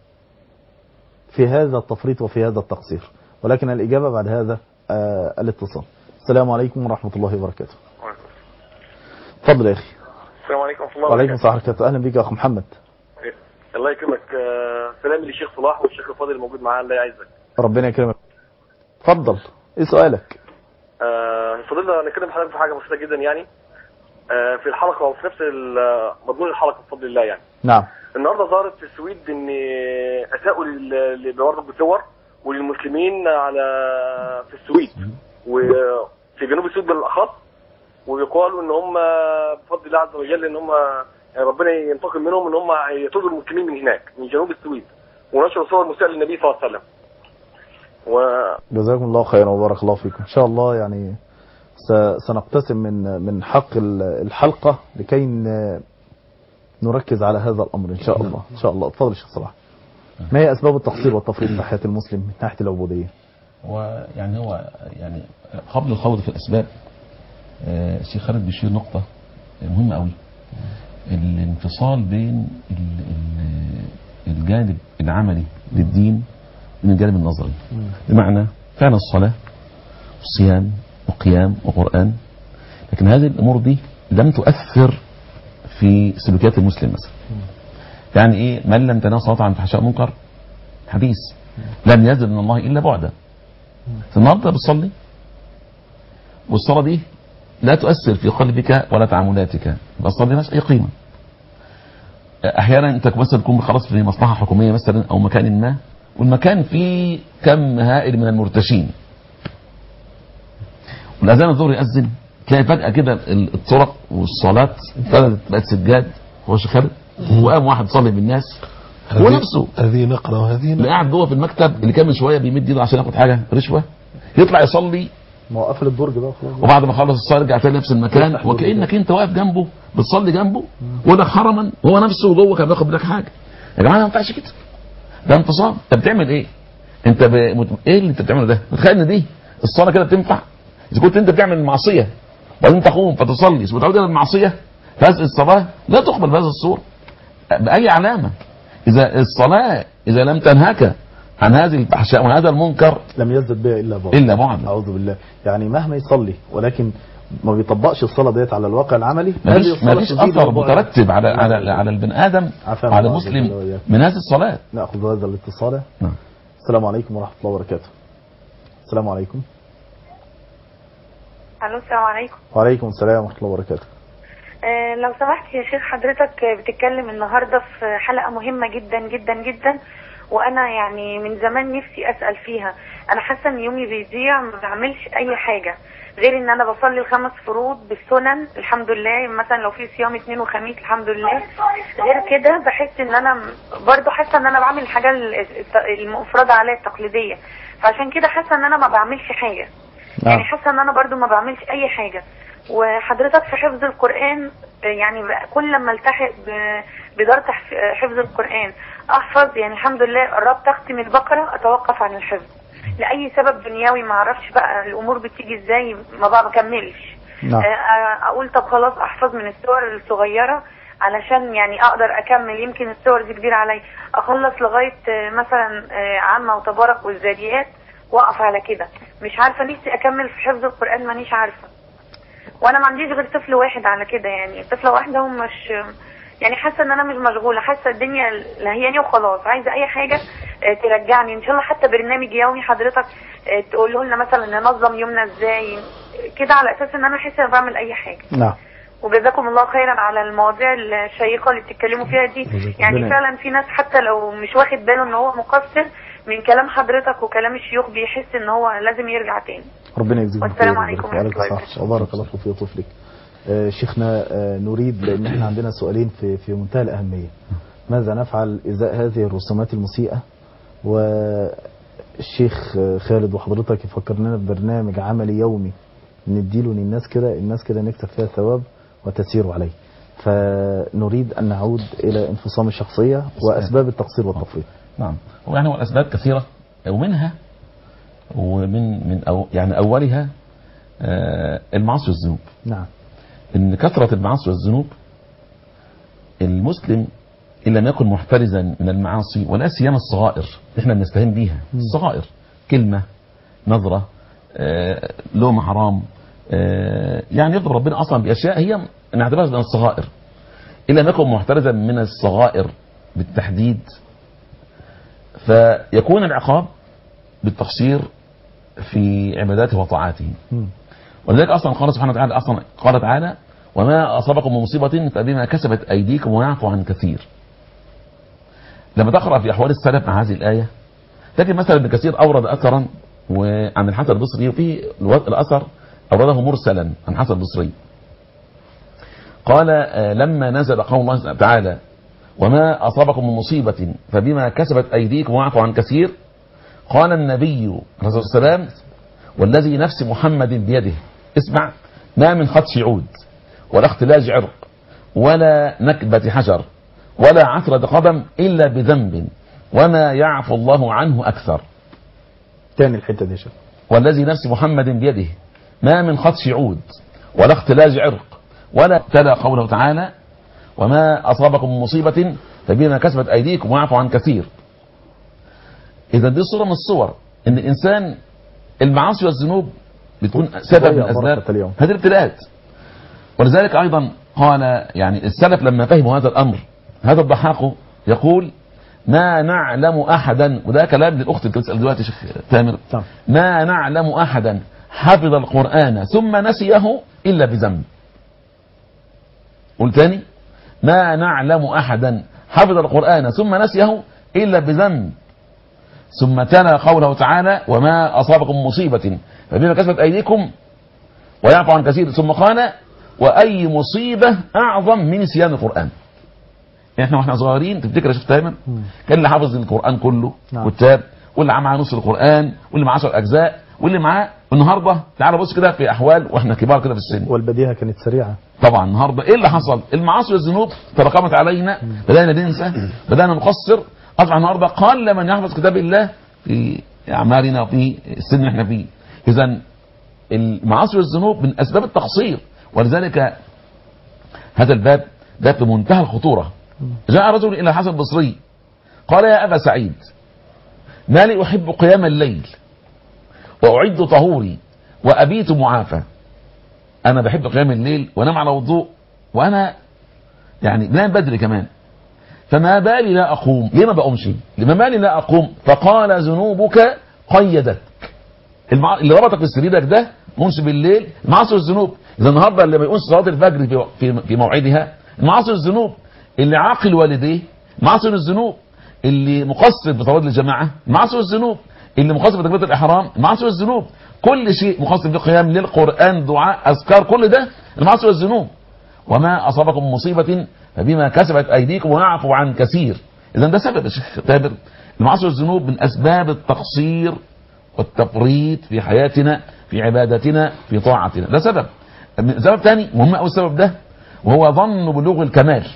في هذا التفريط وفي هذا التقصير؟ ولكن الإجابة بعد هذا آه الاتصال. السلام عليكم ورحمة الله وبركاته. تفضل يا أخي. السلام عليكم ورحمة الله وعليكم السلام ورحمة الله. أهلا بك يا أخو محمد. الله يكرمك. سلامي للشيخ صلاح والشيخ الفاضل الموجود معاه، الله يعزك. ربنا يكرمك. اتفضل، ايه سؤالك؟ آه فضلنا نتكلم حضرتك في حاجه بسيطه جدا يعني آه في الحلقه وفي نفس مضمون الحلقه بفضل الله يعني. نعم. النهارده ظهرت في السويد ان اساءوا اللي بيوردوا بالصور وللمسلمين على في السويد وفي جنوب السويد بالاخص، ويقالوا ان هم بفضل الله عز وجل ان هم يعني ربنا ينتقم منهم ان هم يطردوا المسلمين من هناك من جنوب السويد، ونشروا صور مسيئة للنبي صلى الله عليه وسلم. و... جزاكم الله خيرا وبارك الله فيكم. ان شاء الله يعني سنقتسم من من حق الحلقة لكي نركز على هذا الامر ان شاء الله. ان شاء الله. اتفضل يا شيخ صلاح. ما هي اسباب التقصير والتفريط في حياة المسلم من ناحية العبودية؟ ويعني هو يعني قبل الخوض في الاسباب الشيخ خالد بيشير نقطة مهمة قوي، الانفصال بين الجانب العملي للدين من الجانب النظري. بمعنى فعل الصلاة والصيام وقيام وقرآن، لكن هذه الأمور دي لم تؤثر في سلوكيات المسلم مثلا. يعني ايه؟ من لم تنام صلاة عن فحشاء منكر حديث لم يزل من الله إلا بعدا. النهارده بتصلي والصلاة دي لا تؤثر في قلبك ولا تعاملاتك، الصلاة دي مش أي قيمة. أحيانا أنت مثلا تكون خلاص في مصلحة حكومية مثلا أو مكان ما، والمكان فيه كم هائل من المرتشين، والأذان الظهر يأذن تلاقي فجأة كده الطرق والصلاة بقت سجاد هو شخالد، وقام واحد صلي بالناس هو نفسه هذه نقرة وهذه اللي قاعد جوه في المكتب اللي كان من شوية بيمد ايده عشان ياخد حاجة رشوة، يطلع يصلي ما هو قفل الدرج بقى خلاص، وبعد ما خلص الصلاه يرجع تاني نفس المكان وكانك انت واقف جنبه بتصلي جنبه وده حرما وهو نفسه جوه كان بياخد منك حاجه. يا جماعه ما ينفعش كده، ده انفصام. انت بتعمل ايه؟ انت ب... ايه اللي انت بتعمله ده؟ تخيل ان دي الصلاه كده بتنفع اذا كنت انت بتعمل المعصيه وبعدين تقوم فتصلي وتعود الى المعصيه، فهذه الصلاه لا تقبل بهذه الصوره باي علامه. اذا الصلاه اذا لم تنهك عن هذه الفحشاء وهذا المنكر لم يزدد بها الا بعد الا بعد. اعوذ بالله. يعني مهما يصلي ولكن ما بيطبقش الصلاه ديت على الواقع العملي، مفيش مفيش اثر مترتب على على على البني ادم وعلى المسلم من هذه الصلاه. ناخذ هذا الاتصال. نعم. السلام عليكم ورحمه الله وبركاته. السلام عليكم. الو السلام عليكم. وعليكم السلام ورحمه الله وبركاته. آه لو سمحت يا شيخ، حضرتك بتتكلم النهارده في حلقه مهمه جدا جدا جدا، وانا يعني من زمان نفسي اسال فيها. انا حاسه ان يومي بيضيع ما بعملش اي حاجه غير ان انا بصلي الخمس فروض بالسنن الحمد لله، مثلا لو في صيام اثنين وخميس الحمد لله. غير كده بحس ان انا برضو حاسه ان انا بعمل الحاجه المفرده عليا التقليديه، فعشان كده حاسه ان انا ما بعملش حاجه. يعني حاسه ان انا برضو ما بعملش اي حاجه. وحضرتك في حفظ القرآن يعني كل لما التحق بدار حفظ القرآن احفظ، يعني الحمد لله قربت اختم البقرة اتوقف عن الحفظ لأي سبب دنيوي، ما اعرفش بقى الامور بتيجي ازاي، ما بقى بكملش. نعم. اقول طب خلاص احفظ من السور الصغيرة علشان يعني اقدر اكمل، يمكن السور دي كبيرة علي، اخلص لغاية مثلا عامة وتبارك والذاريات واقف على كده. مش عارفة نفسي اكمل في حفظ القرآن، مانيش عارفة، وانا ما عنديش غير طفل واحد على كده، يعني طفلة واحدة ومش يعني حاسة ان انا مش مشغولة، حاسة الدنيا لهياني وخلاص، عايزة اي حاجة ترجعني ان شاء الله، حتى برنامج يومي حضرتك تقوله لنا مثلا ننظم يومنا ازاي كده، على اساس ان انا احس ان بعمل اي حاجة. نعم. وجزاكم الله خيرا على المواضيع الشيقة اللي بتتكلموا فيها دي، يعني فعلا في ناس حتى لو مش واخد باله ان هو مقصر من كلام حضرتك وكلام الشيوخ بيحس ان هو لازم يرجع تاني. ربنا يجزيك خير. والسلام عليكم ورحمة الله وبركاته. وبارك الله في طفلك. آه شيخنا، آه نريد، لان احنا عندنا سؤالين في في منتهى الاهميه، ماذا نفعل ازاء هذه الرسومات المسيئه؟ والشيخ خالد وحضرتك يفكر لنا ببرنامج عملي يومي نديله للناس كده، الناس كده نكسب فيها ثواب وتسير عليه. فنريد ان نعود الى انفصام الشخصيه واسباب التقصير والتفريط. نعم. ويعني هو الاسباب كثيره، ومنها ومن من أو يعني اولها آه المعاصي والذنوب. نعم. ان كثره المعاصي والذنوب، المسلم ان لم يكن محترزا من المعاصي، ولا سيما الصغائر احنا بنستهين بيها، الصغائر كلمه، نظره، آه لوم حرام، آه يعني يغضب ربنا اصلا باشياء هي نعتبرها من الصغائر. ان لم يكن محترزا من الصغائر بالتحديد، فيكون العقاب بالتقصير في عباداته وطاعاته. ولذلك اصلا قال سبحانه وتعالى، اصلا قال تعالى: وما اصابكم من مصيبه فبما كسبت ايديكم ويعفو عن كثير. لما تقرا في احوال السلف مع هذه الايه، تجد مثلا ابن كثير اورد اثرا وعن الحسن البصري، وفي الاثر اورده مرسلا عن الحسن البصري، قال لما نزل قول الله تعالى: وما أصابكم من مصيبة فبما كسبت أيديكم ويعفو عن كثير، قال النبي عليه الصلاة والسلام: والذي نفس محمد بيده، اسمع، ما من خدش عود ولا اختلاج عرق ولا نكبة حجر ولا عثرة قدم إلا بذنب وما يعفو الله عنه أكثر. تاني الحتة دي شوف. والذي نفس محمد بيده ما من خدش عود ولا اختلاج عرق ولا تلا قوله تعالى: وما أصابكم من مصيبة فبما كسبت أيديكم ويعفو عن كثير. إذا دي صورة من الصور إن الإنسان المعاصي والذنوب بتكون سبب من أسباب هذه الابتلاءات. ولذلك أيضا قال يعني السلف لما فهموا هذا الأمر، هذا الضحاك يقول: ما نعلم أحدا، وده كلام للأخت اللي بتسأل دلوقتي شيخ تامر، ما نعلم أحدا حفظ القرآن ثم نسيه إلا بذنب. قل تاني: ما نعلم أحدا حفظ القرآن ثم نسيه إلا بذنب. ثم تلا قوله تعالى: وما أصابكم مصيبة فبما كسبت أيديكم ويعفو عن كثير. ثم قال: وأي مصيبة أعظم من نسيان القرآن. احنا واحنا صغيرين تفتكر يا شيخ تامر كان اللي حافظ القرآن كله كتاب، واللي معاه نص القرآن، واللي معاه عشر أجزاء، واللي معاه النهارده تعال بص كده في أحوال واحنا كبار كده في السن، والبديهة كانت سريعة. طبعا النهارده ايه اللي حصل؟ المعاصي والذنوب تراكمت علينا، بدأنا ننسى، بدأنا نقصر، أصبح النهارده قل من يحفظ كتاب الله في أعمالنا وفي السن اللي احنا فيه. إذا المعاصي والذنوب من أسباب التقصير، ولذلك هذا الباب باب بمنتهى الخطورة. جاء رجل إلى الحسن البصري قال: يا أبا سعيد، ما لي أحب قيام الليل وأعد طهوري وأبيت معافى. أنا بحب قيام الليل وأنام على وضوء وأنا يعني بنام بدري كمان، فما بالي لا أقوم؟ ليه ما بقومش؟ لما بالي لا أقوم؟ فقال: ذنوبك قيدتك. المع... اللي ربطك في سريرك ده منش بالليل المعاصي والذنوب. إذا النهارده اللي ما يقومش صلاة الفجر في في, في موعدها المعاصي والذنوب، اللي عاقل والديه المعاصي والذنوب، اللي مقصر بصلاة الجماعة المعاصي والذنوب، اللي مقصر بتكبيرة الإحرام المعاصي والذنوب، كل شيء مقصر في قيام للقرآن، دعاء، أذكار، كل ده المعاصي والذنوب. وما أصابكم مصيبة فبما كسبت أيديكم ويعفو عن كثير. إذا ده سبب يا شيخ تامر، المعاصي والذنوب من أسباب التقصير والتفريط في حياتنا، في عبادتنا، في طاعتنا، ده سبب. سبب ثاني مهم قوي السبب ده، وهو ظن بلوغ الكمال.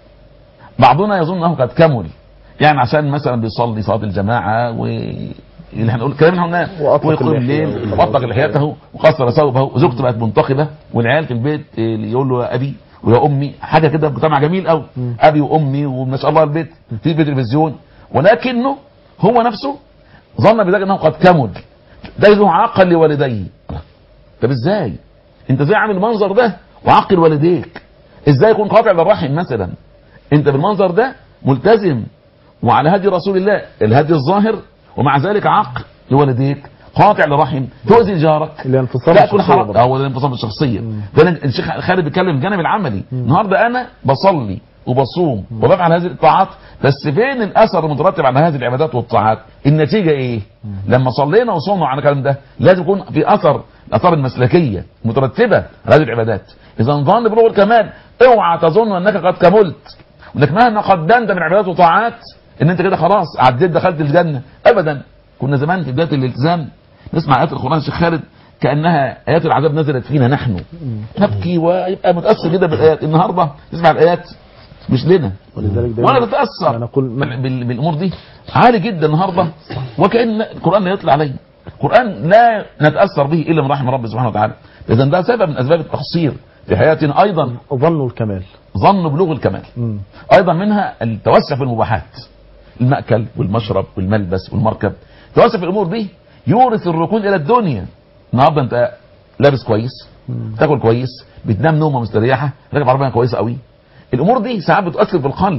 بعضنا يظن انه قد كمل، يعني عشان مثلا بيصلي صلاه الجماعه و اللي هنقول الكلام اللي احنا قلناه، ويقوم الليل وأطلق لحيته وقصر ثوبه وزوجته بقت منتقبه والعيال في البيت يقول له يا ابي ويا امي، حاجه كده مجتمع جميل قوي، ابي وامي وما شاء الله البيت في بيت تلفزيون، ولكنه هو نفسه ظن بذلك انه قد كمل، ده له عقل لوالديه. طب ازاي انت ازاي عامل المنظر ده وعقل والديك؟ ازاي يكون قاطع للرحم مثلا؟ انت بالمنظر ده ملتزم وعلى هدي رسول الله الهدي الظاهر، ومع ذلك عقل لوالديك، قاطع لرحم، تؤذي جارك، تاكل حرام. هو الانفصام الشخصيه. ده الشيخ خالد بيتكلم الجانب العملي. النهارده انا بصلي وبصوم وبفعل هذه الطاعات، بس فين الاثر المترتب على هذه العبادات والطاعات؟ النتيجه ايه؟ لما صلينا وصومنا على الكلام ده لازم يكون في اثر، الاثار المسلكيه مترتبه على هذه العبادات. اذا ظن بلوغ الكمال، اوعى تظن انك قد كملت وانك مهما قدمت من عبادات وطاعات ان انت كده خلاص عديت دخلت الجنه. ابدا. كنا زمان في بدايه الالتزام نسمع ايات القران الشيخ خالد كانها ايات العذاب نزلت فينا نحن، نبكي ويبقى متاثر جدا بالايات. النهارده تسمع الايات مش لنا ولا تتاثر بالامور دي، عالي جدا النهارده، وكان القران لا يطلع عليه، القران لا نتاثر به الا من رحم ربي سبحانه وتعالى. اذا ده سبب من اسباب التقصير في حياتنا. ايضا ظن الكمال، ظن بلوغ الكمال. مم. ايضا منها التوسع في المباحات، المأكل والمشرب والملبس والمركب. التوسع في الامور دي يورث الركون الى الدنيا. النهارده انت لابس كويس، تاكل كويس، بتنام نومه مستريحه، راكب عربيه كويسه قوي. الامور دي ساعات بتؤثر في القلب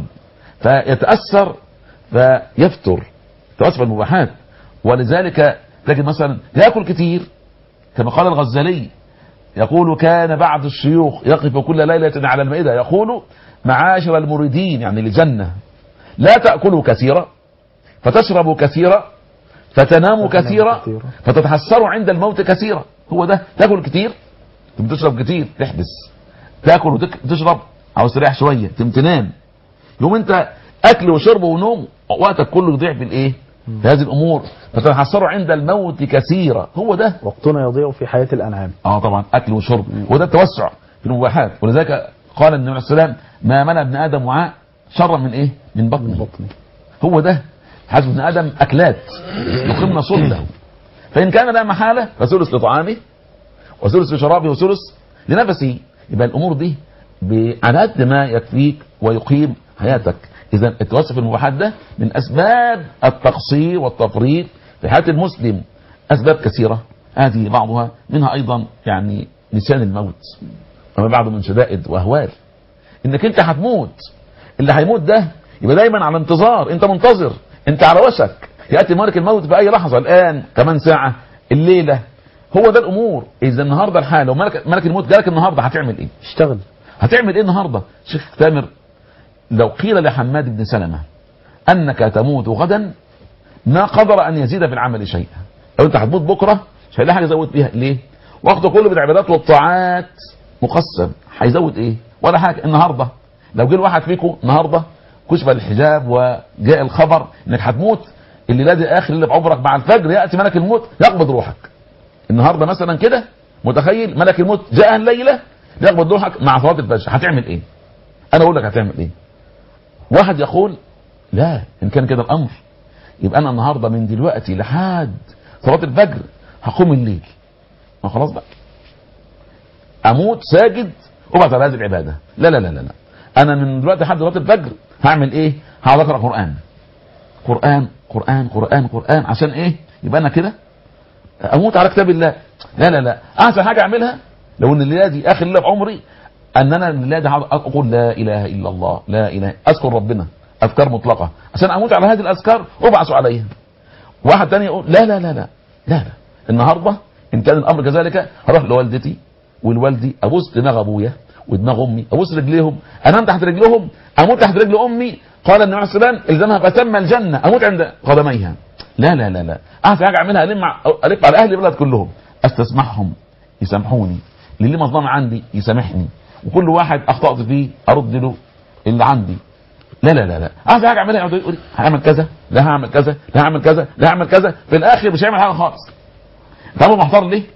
فيتاثر فيفتر، توسع في المباحات. ولذلك تجد مثلا ياكل كتير، كما قال الغزالي يقول كان بعض الشيوخ يقف كل ليله على المائده يقول معاشر المريدين يعني للجنه، لا تاكلوا كثيرا فتشربوا كثيرا فتناموا كثيرا فتتحسروا عند الموت كثيرا. هو ده، تاكل كتير تشرب كتير تحبس، تاكل وتشرب عاوز تريح شويه تنام، يوم انت اكل وشرب ونوم وقتك كله يضيع في الايه؟ في هذه الامور، فتتحسروا عند الموت كثيرا. هو ده وقتنا يضيع في حياه الانعام. اه طبعا اكل وشرب، وده التوسع في المباحات. ولذلك قال النبي عليه السلام ما منع ابن ادم وعاء شرا من ايه؟ من بطنه. بطني. هو ده حسب ابن ادم اكلات يقمن صلبه، فان كان لا محاله فثلث لطعامه وثلث لشرابه وثلث لنفسه. يبقى الامور دي على قد ما يكفيك ويقيم حياتك. اذا التوسع في المباحات ده من اسباب التقصير والتفريط في حياه المسلم. اسباب كثيره، هذه بعضها منها ايضا يعني نسيان الموت وما بعده من شدائد واهوال. انك انت هتموت، اللي هيموت ده يبقى دايما على انتظار، انت منتظر، انت على وشك ياتي ملك الموت في اي لحظه، الان، كمان ساعه، الليله. هو ده الامور. اذا النهارده الحال لو ملك, ملك الموت جالك النهارده هتعمل ايه؟ اشتغل. هتعمل ايه النهارده؟ شيخ تامر لو قيل لحماد بن سلمة انك تموت غدا ما قدر ان يزيد في العمل شيئا، لو انت هتموت بكره مش هيلاقي حاجه يزود بيها. ليه؟ وقته كله بالعبادات والطاعات مقسم، هيزود ايه؟ ولا حاجه. النهارده لو جه واحد فيكم النهارده كشف الحجاب وجاء الخبر انك هتموت الليله دي اخر اللي بعمرك، مع الفجر ياتي ملك الموت يقبض روحك. النهارده مثلا كده متخيل ملك الموت جاء الليله يقبض روحك مع صلاه الفجر، هتعمل ايه؟ انا اقول لك هتعمل ايه. واحد يقول لا ان كان كده الامر يبقى انا النهارده من دلوقتي لحد صلاه الفجر هقوم الليل، ما خلاص بقى اموت ساجد وابعد على هذه العباده. لا لا لا لا انا من دلوقتي لحد صلاه الفجر هعمل ايه؟ هقعد اقرا قران قران قران قران قران. عشان ايه؟ يبقى انا كده اموت على كتاب الله. لا لا لا احسن حاجه اعملها لو ان الليله دي اخر ليله في عمري ان انا الليله دي اقول لا اله الا الله، لا اله، اذكر ربنا اذكار مطلقه عشان اموت على هذه الاذكار وابعث عليها. واحد ثاني يقول لا لا لا لا لا لا النهارده ان كان الامر كذلك هروح لوالدتي والوالدي ابوس دماغ ابويا ودماغ امي، ابوس رجليهم، انام تحت رجلهم، اموت تحت رجل امي. قال النبي عليه الصلاه والسلام الزمها فتم الجنه، اموت عند قدميها. لا لا لا لا احسن حاجه اعملها الم الف على اهل البلد كلهم، استسمحهم يسامحوني، اللي مظلم عندي يسامحني، وكل واحد اخطات فيه ارد له اللي عندي. لا لا لا لا احسن حاجه اعملها يقعد يقول هعمل كذا، لا هعمل كذا، لا هعمل كذا، لا هعمل كذا، في الاخر مش هيعمل حاجه خالص. طب محتار ليه؟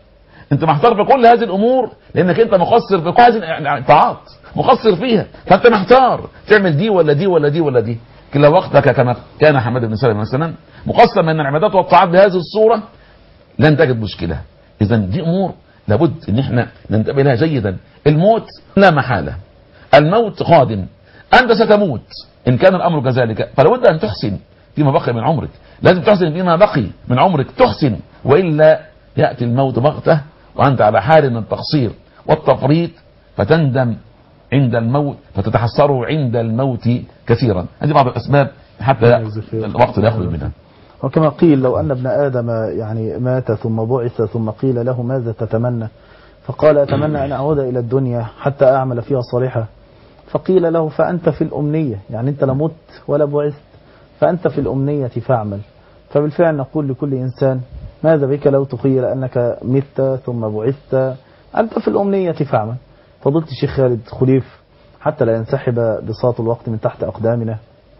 انت محتار في كل هذه الامور لانك انت مقصر في كل هذه الطاعات، مقصر فيها، فانت محتار تعمل دي ولا دي ولا دي ولا دي. كلا وقتك كما كان حماد بن سلمة مثلا مقسم من العبادات والطاعات بهذه الصورة لن تجد مشكلة. اذا دي امور لابد ان احنا ننتبه لها جيدا. الموت لا محالة، الموت قادم، انت ستموت ان كان الامر كذلك، فلابد ان تحسن فيما بقي من عمرك، لازم تحسن فيما بقي من عمرك، تحسن، وإلا يأتي الموت بغتة وأنت على حال من التقصير والتفريط، فتندم عند الموت، فتتحسر عند الموت كثيرا. هذه بعض الأسباب حتى الوقت لا يخرج منها. وكما قيل لو أن ابن آدم يعني مات ثم بعث ثم قيل له ماذا تتمنى، فقال أتمنى أن أعود إلى الدنيا حتى أعمل فيها صالحة، فقيل له فأنت في الأمنية، يعني أنت لا مت ولا بعثت، فأنت في الأمنية فاعمل. فبالفعل نقول لكل إنسان ماذا بك لو تخيل أنك مت ثم بعثت، أنت في الأمنية فاعمل. فضلت الشيخ خالد خليف حتى لا ينسحب بساط الوقت من تحت أقدامنا،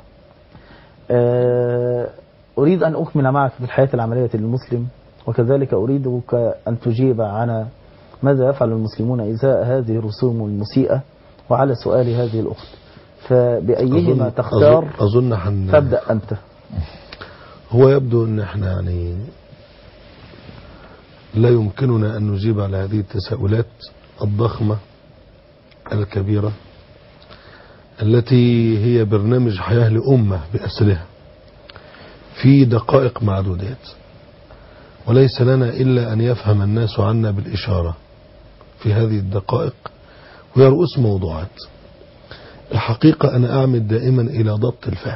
أريد أن أكمل معك في الحياة العملية للمسلم، وكذلك أريدك أن تجيب عن ماذا يفعل المسلمون إزاء هذه الرسوم المسيئة. وعلى سؤال هذه الأخت فبأيهما أظن تختار؟ أظن حن تبدأ أنت. هو يبدو أن احنا يعني لا يمكننا أن نجيب على هذه التساؤلات الضخمة الكبيرة التي هي برنامج حياة لأمة بأسرها في دقائق معدودات، وليس لنا إلا أن يفهم الناس عنا بالإشارة في هذه الدقائق وهي رؤوس موضوعات. الحقيقة أنا أعمد دائما إلى ضبط الفهم،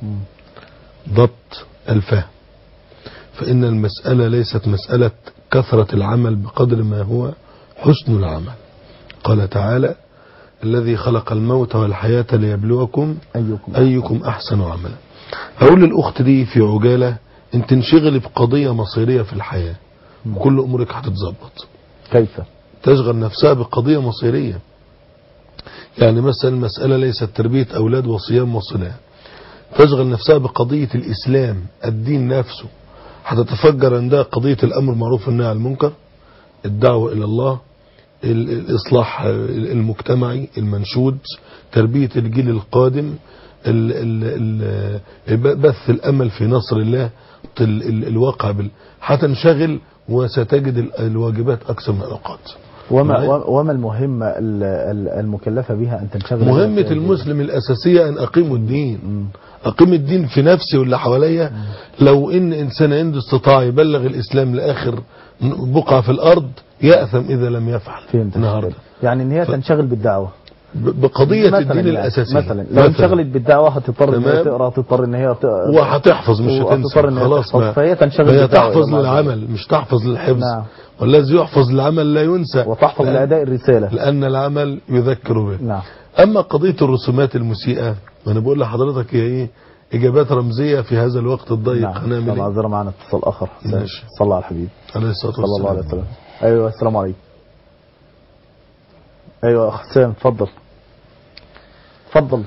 ضبط الفهم، فإن المسألة ليست مسألة كثرة العمل بقدر ما هو حسن العمل. قال تعالى الذي خلق الموت والحياة ليبلوكم أيكم, أيكم أحسن عملا. أقول للأخت دي في عجالة أن تنشغل بقضية مصيرية في الحياة وكل أمورك هتتظبط. كيف؟ تشغل نفسها بقضية مصيرية، يعني مثلا المسألة ليست تربية أولاد وصيام وصلاة، تشغل نفسها بقضية الإسلام، الدين نفسه، هتتفجر عندها قضية الأمر معروف والنهي عن المنكر، الدعوة إلى الله، الإصلاح المجتمعي المنشود، تربية الجيل القادم، ال ال ال بث الأمل في نصر الله، ال الواقع بال هتنشغل وستجد الواجبات أكثر من الأوقات. وما, وما المهمة المكلفة بها أن تنشغل؟ مهمة المسلم الأساسية أن أقيم الدين، أقيم الدين في نفسي واللي حواليا. لو إن إنسان عنده استطاع يبلغ الإسلام لآخر بقعة في الأرض يأثم إذا لم يفعل. النهاردة يعني إن هي تنشغل بالدعوة بقضية الدين يعني الأساسية. مثلا لو انشغلت بالدعوة هتضطر ان هي تقرأ، هتضطر ان هي وهتحفظ مش هتنسى خلاص. فهي تنشغل هي تحفظ للعمل مش تحفظ للحفظ. نعم. والذي يحفظ للعمل لا ينسى، وتحفظ لأداء الرسالة لأن العمل يذكر به. نعم. أما قضية الرسومات المسيئة وأنا بقول لحضرتك هي إيه إجابات رمزية في هذا الوقت الضيق. نعم. هنعمل إيه؟ معذرة معنا اتصال آخر. ماشي. صلى الله على الحبيب عليه الصلاة والسلام. صلى الله عليه وسلم. أيوة السلام عليكم. أيوة أخ حسام تفضل تفضل.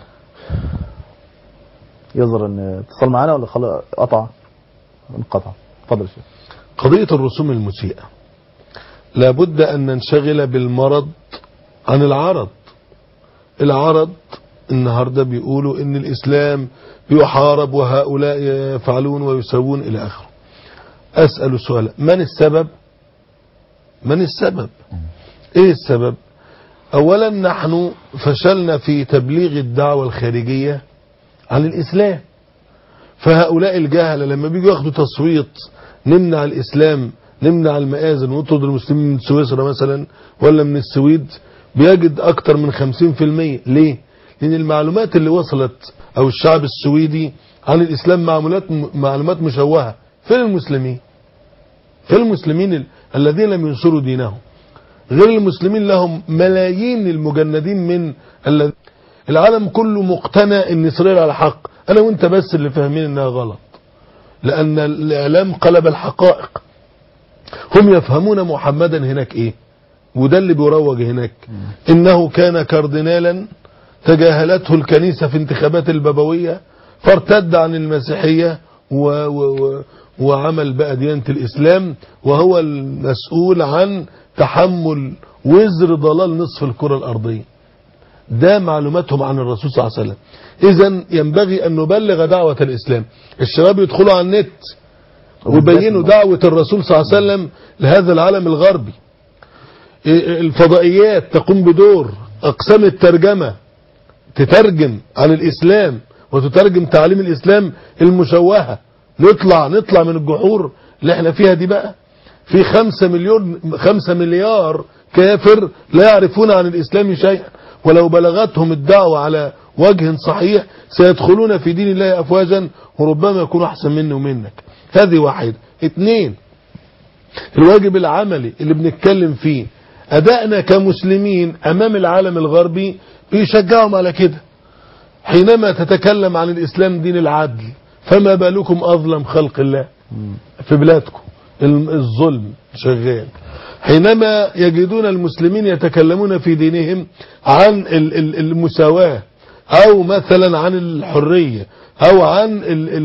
يظهر ان اتصال معانا ولا خلاص قطع؟ انقطع. تفضل يا شيخ. قضية الرسوم المسيئة لابد أن ننشغل بالمرض عن العرض. العرض النهاردة بيقولوا إن الإسلام يحارب وهؤلاء يفعلون ويسوون إلى آخره. أسأل سؤال، من السبب؟ من السبب؟ إيه السبب؟ أولا نحن فشلنا في تبليغ الدعوة الخارجية عن الإسلام، فهؤلاء الجهلة لما بيجوا ياخدوا تصويت نمنع الإسلام، نمنع المآذن ونطرد المسلمين من سويسرا مثلا ولا من السويد، بيجد أكتر من خمسين في المية. ليه؟ لأن المعلومات اللي وصلت أو الشعب السويدي عن الإسلام معلومات معلومات مشوهة. فين المسلمين؟ فين المسلمين الذين لم ينصروا دينهم؟ غير المسلمين لهم ملايين المجندين من العالم كله مقتنع ان اسرائيل على حق، انا وانت بس اللي فاهمين انها غلط، لان الاعلام قلب الحقائق. هم يفهمون محمدا هناك ايه، وده اللي بيروج هناك، انه كان كاردينالا تجاهلته الكنيسة في انتخابات البابوية فارتد عن المسيحية و و و وعمل بقى ديانة الإسلام، وهو المسؤول عن تحمل وزر ضلال نصف الكرة الأرضية. ده معلوماتهم عن الرسول صلى الله عليه وسلم. إذن ينبغي أن نبلغ دعوة الإسلام. الشباب يدخلوا على النت ويبينوا دعوة الرسول صلى الله عليه وسلم لهذا العالم الغربي. الفضائيات تقوم بدور، أقسام الترجمة تترجم عن الإسلام وتترجم تعليم الإسلام المشوهة. نطلع نطلع من الجحور اللي احنا فيها دي بقى. في خمسة مليون خمسة مليار كافر لا يعرفون عن الإسلام شيئا، ولو بلغتهم الدعوة على وجه صحيح سيدخلون في دين الله أفواجا وربما يكونوا أحسن مني ومنك. هذه واحدة. اثنين، الواجب العملي اللي بنتكلم فيه، أدائنا كمسلمين أمام العالم الغربي بيشجعهم على كده. حينما تتكلم عن الإسلام دين العدل، فما بالكم أظلم خلق الله في بلادكم الظلم شغال. حينما يجدون المسلمين يتكلمون في دينهم عن المساواة أو مثلا عن الحرية أو عن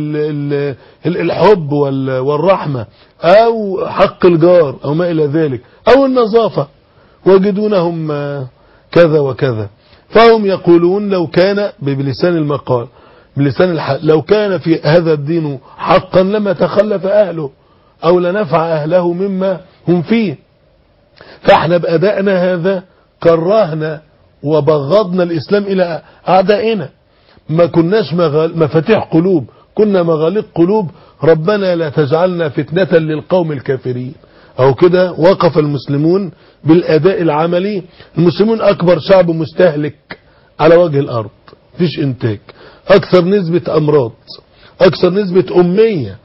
الحب والرحمة أو حق الجار أو ما إلى ذلك أو النظافة، وجدونهم كذا وكذا، فهم يقولون لو كان بلسان المقال بلسان الحق لو كان في هذا الدين حقا لما تخلف أهله أو لنفع أهله مما هم فيه. فاحنا بأدائنا هذا كرهنا وبغضنا الإسلام إلى أعدائنا. ما كناش مفاتيح قلوب، كنا مغاليق قلوب. ربنا لا تجعلنا فتنة للقوم الكافرين. أو كده وقف المسلمون بالأداء العملي. المسلمون أكبر شعب مستهلك على وجه الأرض، فيش إنتاج، أكثر نسبة أمراض، أكثر نسبة أمية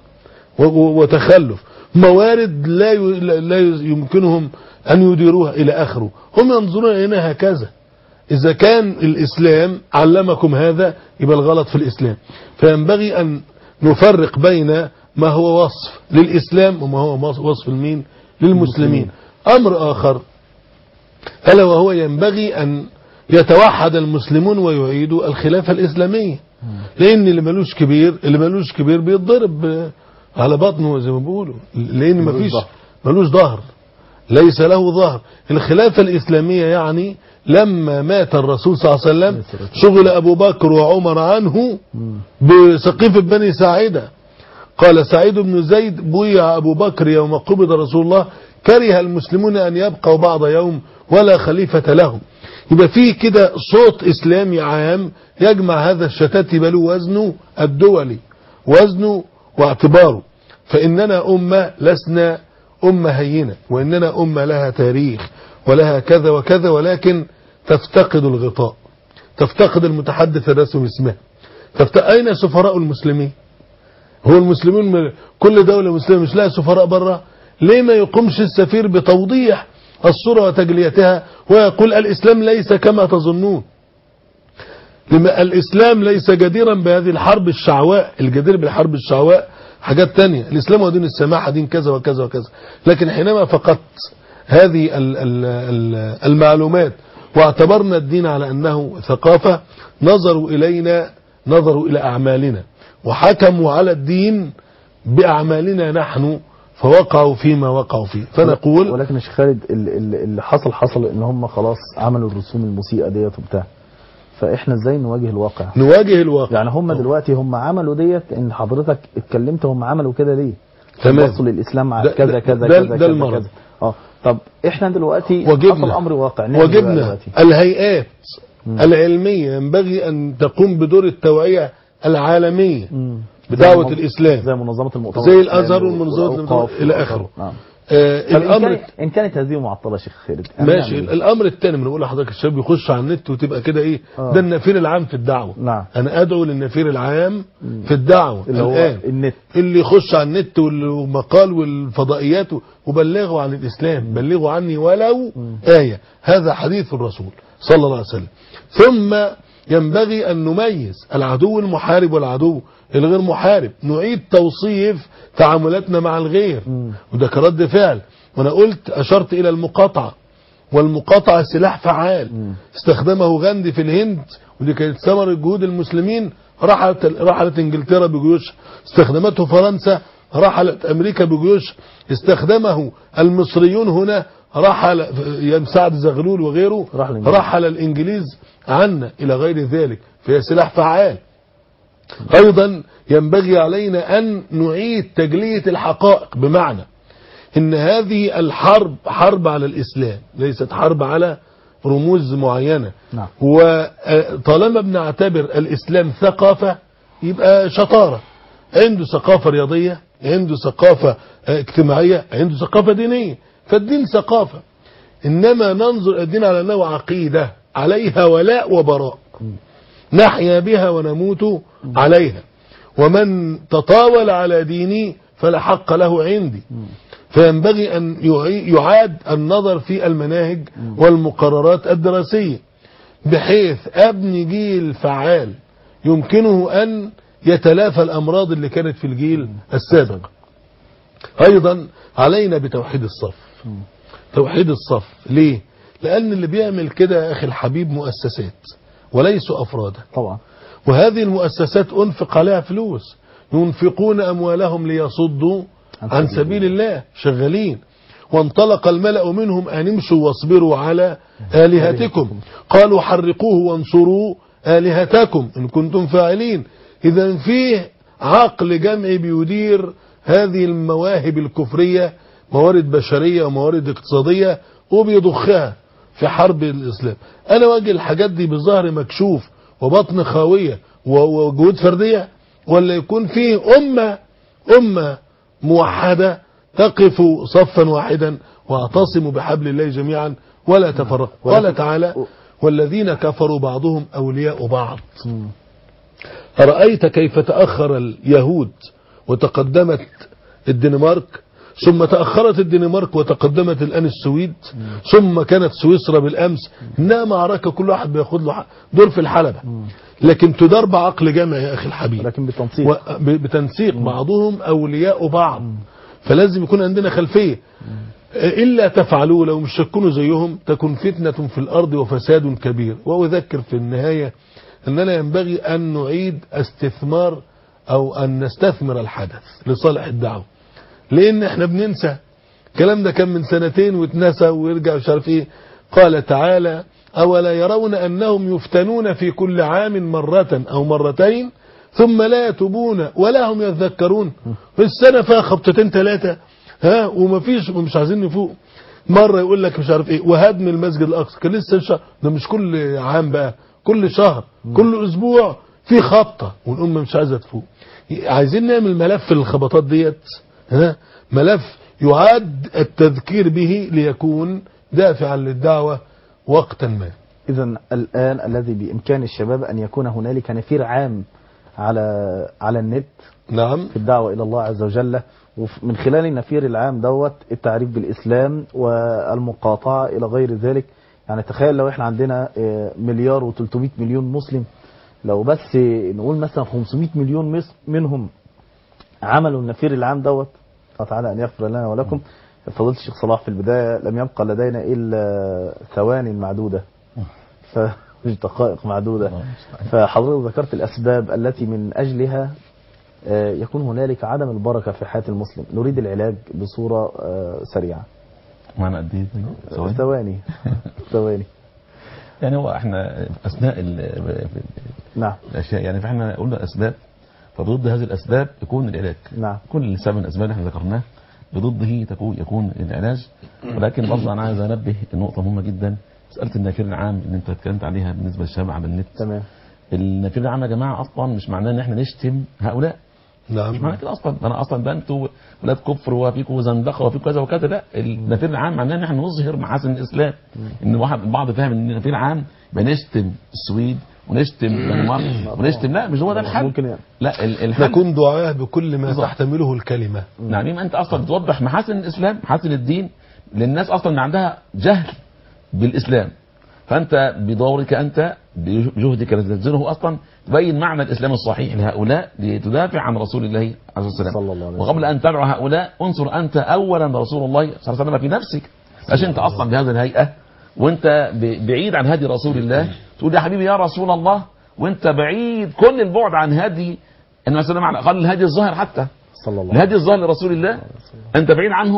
وتخلف، موارد لا لا يمكنهم أن يديروها إلى آخره. هم ينظرون إلينا هكذا. إذا كان الإسلام علمكم هذا يبقى الغلط في الإسلام. فينبغي أن نفرق بين ما هو وصف للإسلام وما هو وصف المين للمسلمين. أمر آخر ألا وهو ينبغي أن يتوحد المسلمون ويعيدوا الخلافة الإسلامية. لأن اللي ملوش كبير اللي ملوش كبير بيتضرب على بطنه زي ما بيقولوا، لأن مفيش ملوش ظهر، ليس له ظهر. الخلافة الإسلامية يعني لما مات الرسول صلى الله عليه وسلم شغل أبو بكر وعمر عنه بسقيفة بني ساعدة. قال سعيد بن زيد: بويع أبو بكر يوم قبض رسول الله، كره المسلمون أن يبقوا بعض يوم ولا خليفة لهم. يبقى فيه كده صوت إسلامي عام يجمع هذا الشتات، يبقى له وزنه الدولي، وزنه واعتباره. فإننا أمة لسنا أمة هينة، وإننا أمة لها تاريخ ولها كذا وكذا، ولكن تفتقد الغطاء، تفتقد المتحدث الرسمي اسمه. أين سفراء المسلمين؟ هو المسلمين كل دولة مسلمة مش لها سفراء برا؟ ليه ما يقومش السفير بتوضيح الصورة وتجليتها ويقول الإسلام ليس كما تظنون؟ لما الإسلام ليس جديرا بهذه الحرب الشعواء. الجدير بالحرب الشعواء حاجات تانية. الإسلام هو دين السماحة، دين كذا وكذا وكذا. لكن حينما فقدت هذه المعلومات واعتبرنا الدين على أنه ثقافة، نظروا إلينا، نظروا إلى أعمالنا وحكموا على الدين بأعمالنا نحن، فوقعوا فيما وقعوا فيه. فنقول ولكن يا شيخ خالد اللي حصل حصل ان هم خلاص عملوا الرسوم المسيئة ديت وبتاع، فاحنا ازاي نواجه الواقع؟ نواجه الواقع يعني هم دلوقتي هم عملوا ديت، ان حضرتك اتكلمت هم عملوا كده ليه؟ تمام. وصلوا للاسلام على كذا كذا ده كذا ده كذا المرض. كذا. اه طب احنا دلوقتي وجبنا امر واقع. وجبنا الهيئات مم. العلمية ينبغي ان تقوم بدور التوعية العالمية مم. بدعوة زي الإسلام، زي منظمة المؤتمر، زي الأزهر والمنظمة إلى آخره. نعم. آه الأمر إن كانت هذه معطلة شيخ خالد ماشي. الأمر الثاني بنقول لحضرتك الشباب يخش على النت وتبقى كده إيه آه. ده النفير العام في الدعوة. نعم. أنا أدعو للنفير العام في الدعوة اللي الآن هو النت، اللي يخش على النت والمقال والفضائيات وبلغوا عن الإسلام، بلغوا عني ولو م. آية. هذا حديث الرسول صلى الله عليه وسلم. ثم ينبغي أن نميز العدو المحارب والعدو الغير محارب، نعيد توصيف تعاملاتنا مع الغير م. وده كرد فعل. وانا قلت اشرت الى المقاطعة، والمقاطعة سلاح فعال م. استخدمه غاندي في الهند، ودي كانت ثمرة جهود المسلمين. رحلت رحلت انجلترا بجيوش، استخدمته فرنسا، رحلت امريكا بجيوش، استخدمه المصريون هنا، رحل ايام سعد زغلول وغيره، رحل, رحل الانجليز عنا الى غير ذلك، فهي سلاح فعال. ايضا ينبغي علينا ان نعيد تجلية الحقائق، بمعنى ان هذه الحرب حرب على الاسلام، ليست حرب على رموز معينة. نعم. وطالما بنعتبر الاسلام ثقافة يبقى شطارة، عنده ثقافة رياضية، عنده ثقافة اجتماعية، عنده ثقافة دينية، فالدين ثقافة. انما ننظر الدين على انه عقيدة عليها ولاء وبراء، نحيا بها ونموت عليها، ومن تطاول على ديني فلا حق له عندي. فينبغي أن يعاد النظر في المناهج والمقررات الدراسية، بحيث أبني جيل فعال يمكنه أن يتلافى الأمراض اللي كانت في الجيل السابق. أيضا علينا بتوحيد الصف. توحيد الصف ليه؟ لأن اللي بيعمل كده يا أخي الحبيب مؤسسات وليسوا أفرادا طبعا، وهذه المؤسسات أنفق عليها فلوس، ينفقون أموالهم ليصدوا عن سبيل الله، شغالين. وانطلق الملأ منهم أن امشوا واصبروا على آلهتكم، قالوا حرقوه وانصروا آلهتكم إن كنتم فاعلين. إذا فيه عقل جمعي بيدير هذه المواهب الكفرية، موارد بشرية وموارد اقتصادية، وبيضخها في حرب الإسلام. أنا واجه الحاجات دي بظهر مكشوف وبطن خاوية وجهود فردية، ولا يكون فيه أمة أمة موحدة تقف صفا واحدا واعتصموا بحبل الله جميعا ولا تفرقوا. قال تعالى والذين كفروا بعضهم أولياء بعض. أرأيت كيف تأخر اليهود وتقدمت الدنمارك، ثم تأخرت الدنمارك وتقدمت الآن السويد، ثم كانت سويسرا بالأمس. إنها معركة كل واحد بياخد له دور في الحلبة، لكن تدار بعقل جمعي يا أخي الحبيب، لكن بالتنسيق بتنسيق بعضهم أولياء بعض. فلازم يكون عندنا خلفية. إلا تفعلوا لو مش تكونوا زيهم تكون فتنة في الأرض وفساد كبير. وأذكر في النهاية أننا ينبغي أن نعيد استثمار أو أن نستثمر الحدث لصالح الدعوة، لأن احنا بننسى الكلام ده كان من سنتين واتنسى ويرجع مش عارف ايه. قال تعالى أولا يرون أنهم يفتنون في كل عام مرة أو مرتين ثم لا يتوبون ولا هم يذكرون. في السنة فيها خبطتين ثلاثة ها ومفيش مش عايزين نفوق. مرة يقول لك مش عارف ايه وهدم المسجد الأقصى، كان لسه شهر، ده مش كل عام بقى، كل شهر كل أسبوع في خبطة والأمة مش عايزة تفوق. عايزين نعمل ملف للخبطات ديت، ها ملف يعاد التذكير به ليكون دافعا للدعوة وقتا ما. إذن الآن الذي بإمكان الشباب أن يكون هنالك نفير عام على على النت، نعم، في الدعوة إلى الله عز وجل، ومن خلال النفير العام دوت التعريف بالإسلام والمقاطعة إلى غير ذلك. يعني تخيل لو احنا عندنا مليار وثلاثمائة مليون مسلم، لو بس نقول مثلا خمسمائة مليون منهم عملوا النفير العام دوت، تعالى أن يغفر لنا ولكم. فضيلة الشيخ صلاح في البداية لم يبقى لدينا إلا ثواني معدودة مش دقائق معدودة، فحضرتك ذكرت الأسباب التي من أجلها يكون هنالك عدم البركة في حياة المسلم. نريد العلاج بصورة سريعة. معنا قد ايه؟ ثواني ثواني يعني هو احنا اثناء نعم الاشياء يعني فاحنا قلنا اسباب، فضد هذه الاسباب يكون العلاج. نعم كل سبب من الاسباب اللي احنا ذكرناها بضده تكون يكون العلاج. ولكن برضه انا عايز انبه النقطه مهمه جدا، مساله النفير العام اللي انت اتكلمت عليها بالنسبه للشباب على النت. تمام. النفير العام يا جماعه اصلا مش معناه ان احنا نشتم هؤلاء، نعم، مش معنى كده اصلا. انا اصلا ده انتوا ولاد كفر وفيكوا زندقه وفيكوا كذا وكذا. لا، النفير العام معناه ان احنا نظهر محاسن الاسلام. ان واحد البعض فاهم ان النفير العام بنشتم السويد ونشتم الدنمارك ونشتم، لا مش هو ده الحل. ممكن يعني. لا الحل نكون دعاة بكل ما بالضبط. تحتمله الكلمة. يعني ما انت اصلا بتوضح محاسن الاسلام، محاسن الدين للناس اصلا اللي عندها جهل بالاسلام. فانت بدورك انت بجهدك الذي تبذله اصلا تبين معنى الاسلام الصحيح لهؤلاء لتدافع عن رسول الله عليه الصلاه والسلام. وقبل ان تدعو هؤلاء انصر انت اولا رسول الله صلى الله عليه وسلم في نفسك. عشان انت اصلا بهذه الهيئه وانت بعيد عن هدي رسول الله تقول يا حبيبي يا رسول الله وانت بعيد كل البعد عن هدي النبي صلى الله عليه وسلم، قال الهدي الظاهر حتى صلى الله الهدي الظاهر لرسول الله انت بعيد عنه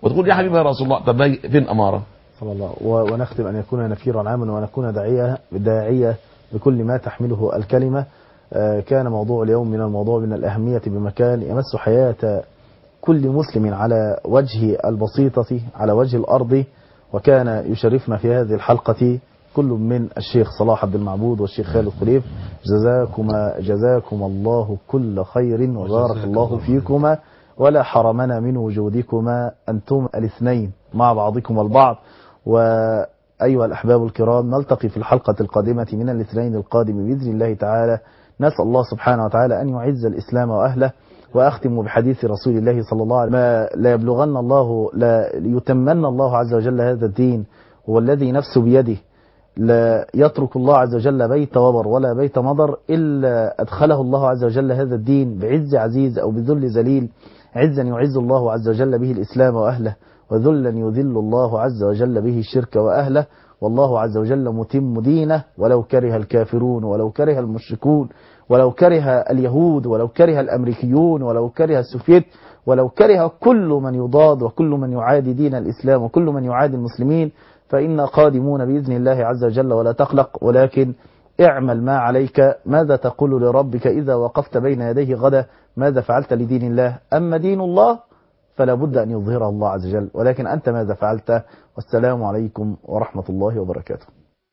وتقول يا حبيبي يا رسول الله، طب فين أمارة؟ صلى الله. ونختم أن يكون نفيرا عاما وأن نكون داعية داعية بكل ما تحمله الكلمة. كان موضوع اليوم من الموضوع من الأهمية بمكان يمس حياة كل مسلم على وجه البسيطة على وجه الأرض. وكان يشرفنا في هذه الحلقة كل من الشيخ صلاح عبد المعبود والشيخ خالد خليف. جزاكما جزاكم الله كل خير وبارك الله فيكما ولا حرمنا من وجودكما أنتم الاثنين مع بعضكم البعض. وأيها الأحباب الكرام، نلتقي في الحلقة القادمة من الاثنين القادم بإذن الله تعالى. نسأل الله سبحانه وتعالى أن يعز الإسلام وأهله. وأختم بحديث رسول الله صلى الله عليه وسلم: ما لا يبلغن الله لا يتمن الله عز وجل هذا الدين، هو الذي نفسه بيده، لا يترك الله عز وجل بيت وبر ولا بيت مضر إلا أدخله الله عز وجل هذا الدين بعز عزيز أو بذل ذليل. عزا يعز الله عز وجل به الإسلام وأهله، وذلا يذل الله عز وجل به الشرك وأهله. والله عز وجل متم دينه ولو كره الكافرون ولو كره المشركون ولو كره اليهود ولو كره الأمريكيون ولو كره السوفيت ولو كره كل من يضاد وكل من يعادي دين الإسلام وكل من يعادي المسلمين. فإنا قادمون بإذن الله عز وجل ولا تقلق. ولكن اعمل ما عليك. ماذا تقول لربك إذا وقفت بين يديه غدا؟ ماذا فعلت لدين الله؟ أما دين الله فلا بد أن يظهره الله عز وجل، ولكن أنت ماذا فعلت؟ والسلام عليكم ورحمة الله وبركاته.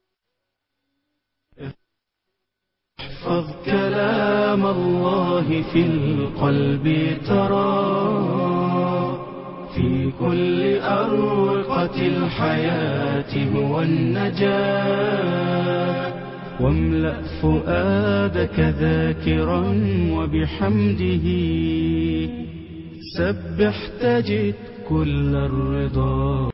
احفظ كلام الله في القلب ترى، في كل أروقة الحياة هو النجاة. واملأ فؤادك ذاكرا وبحمده، سبح تجد كل الرضا.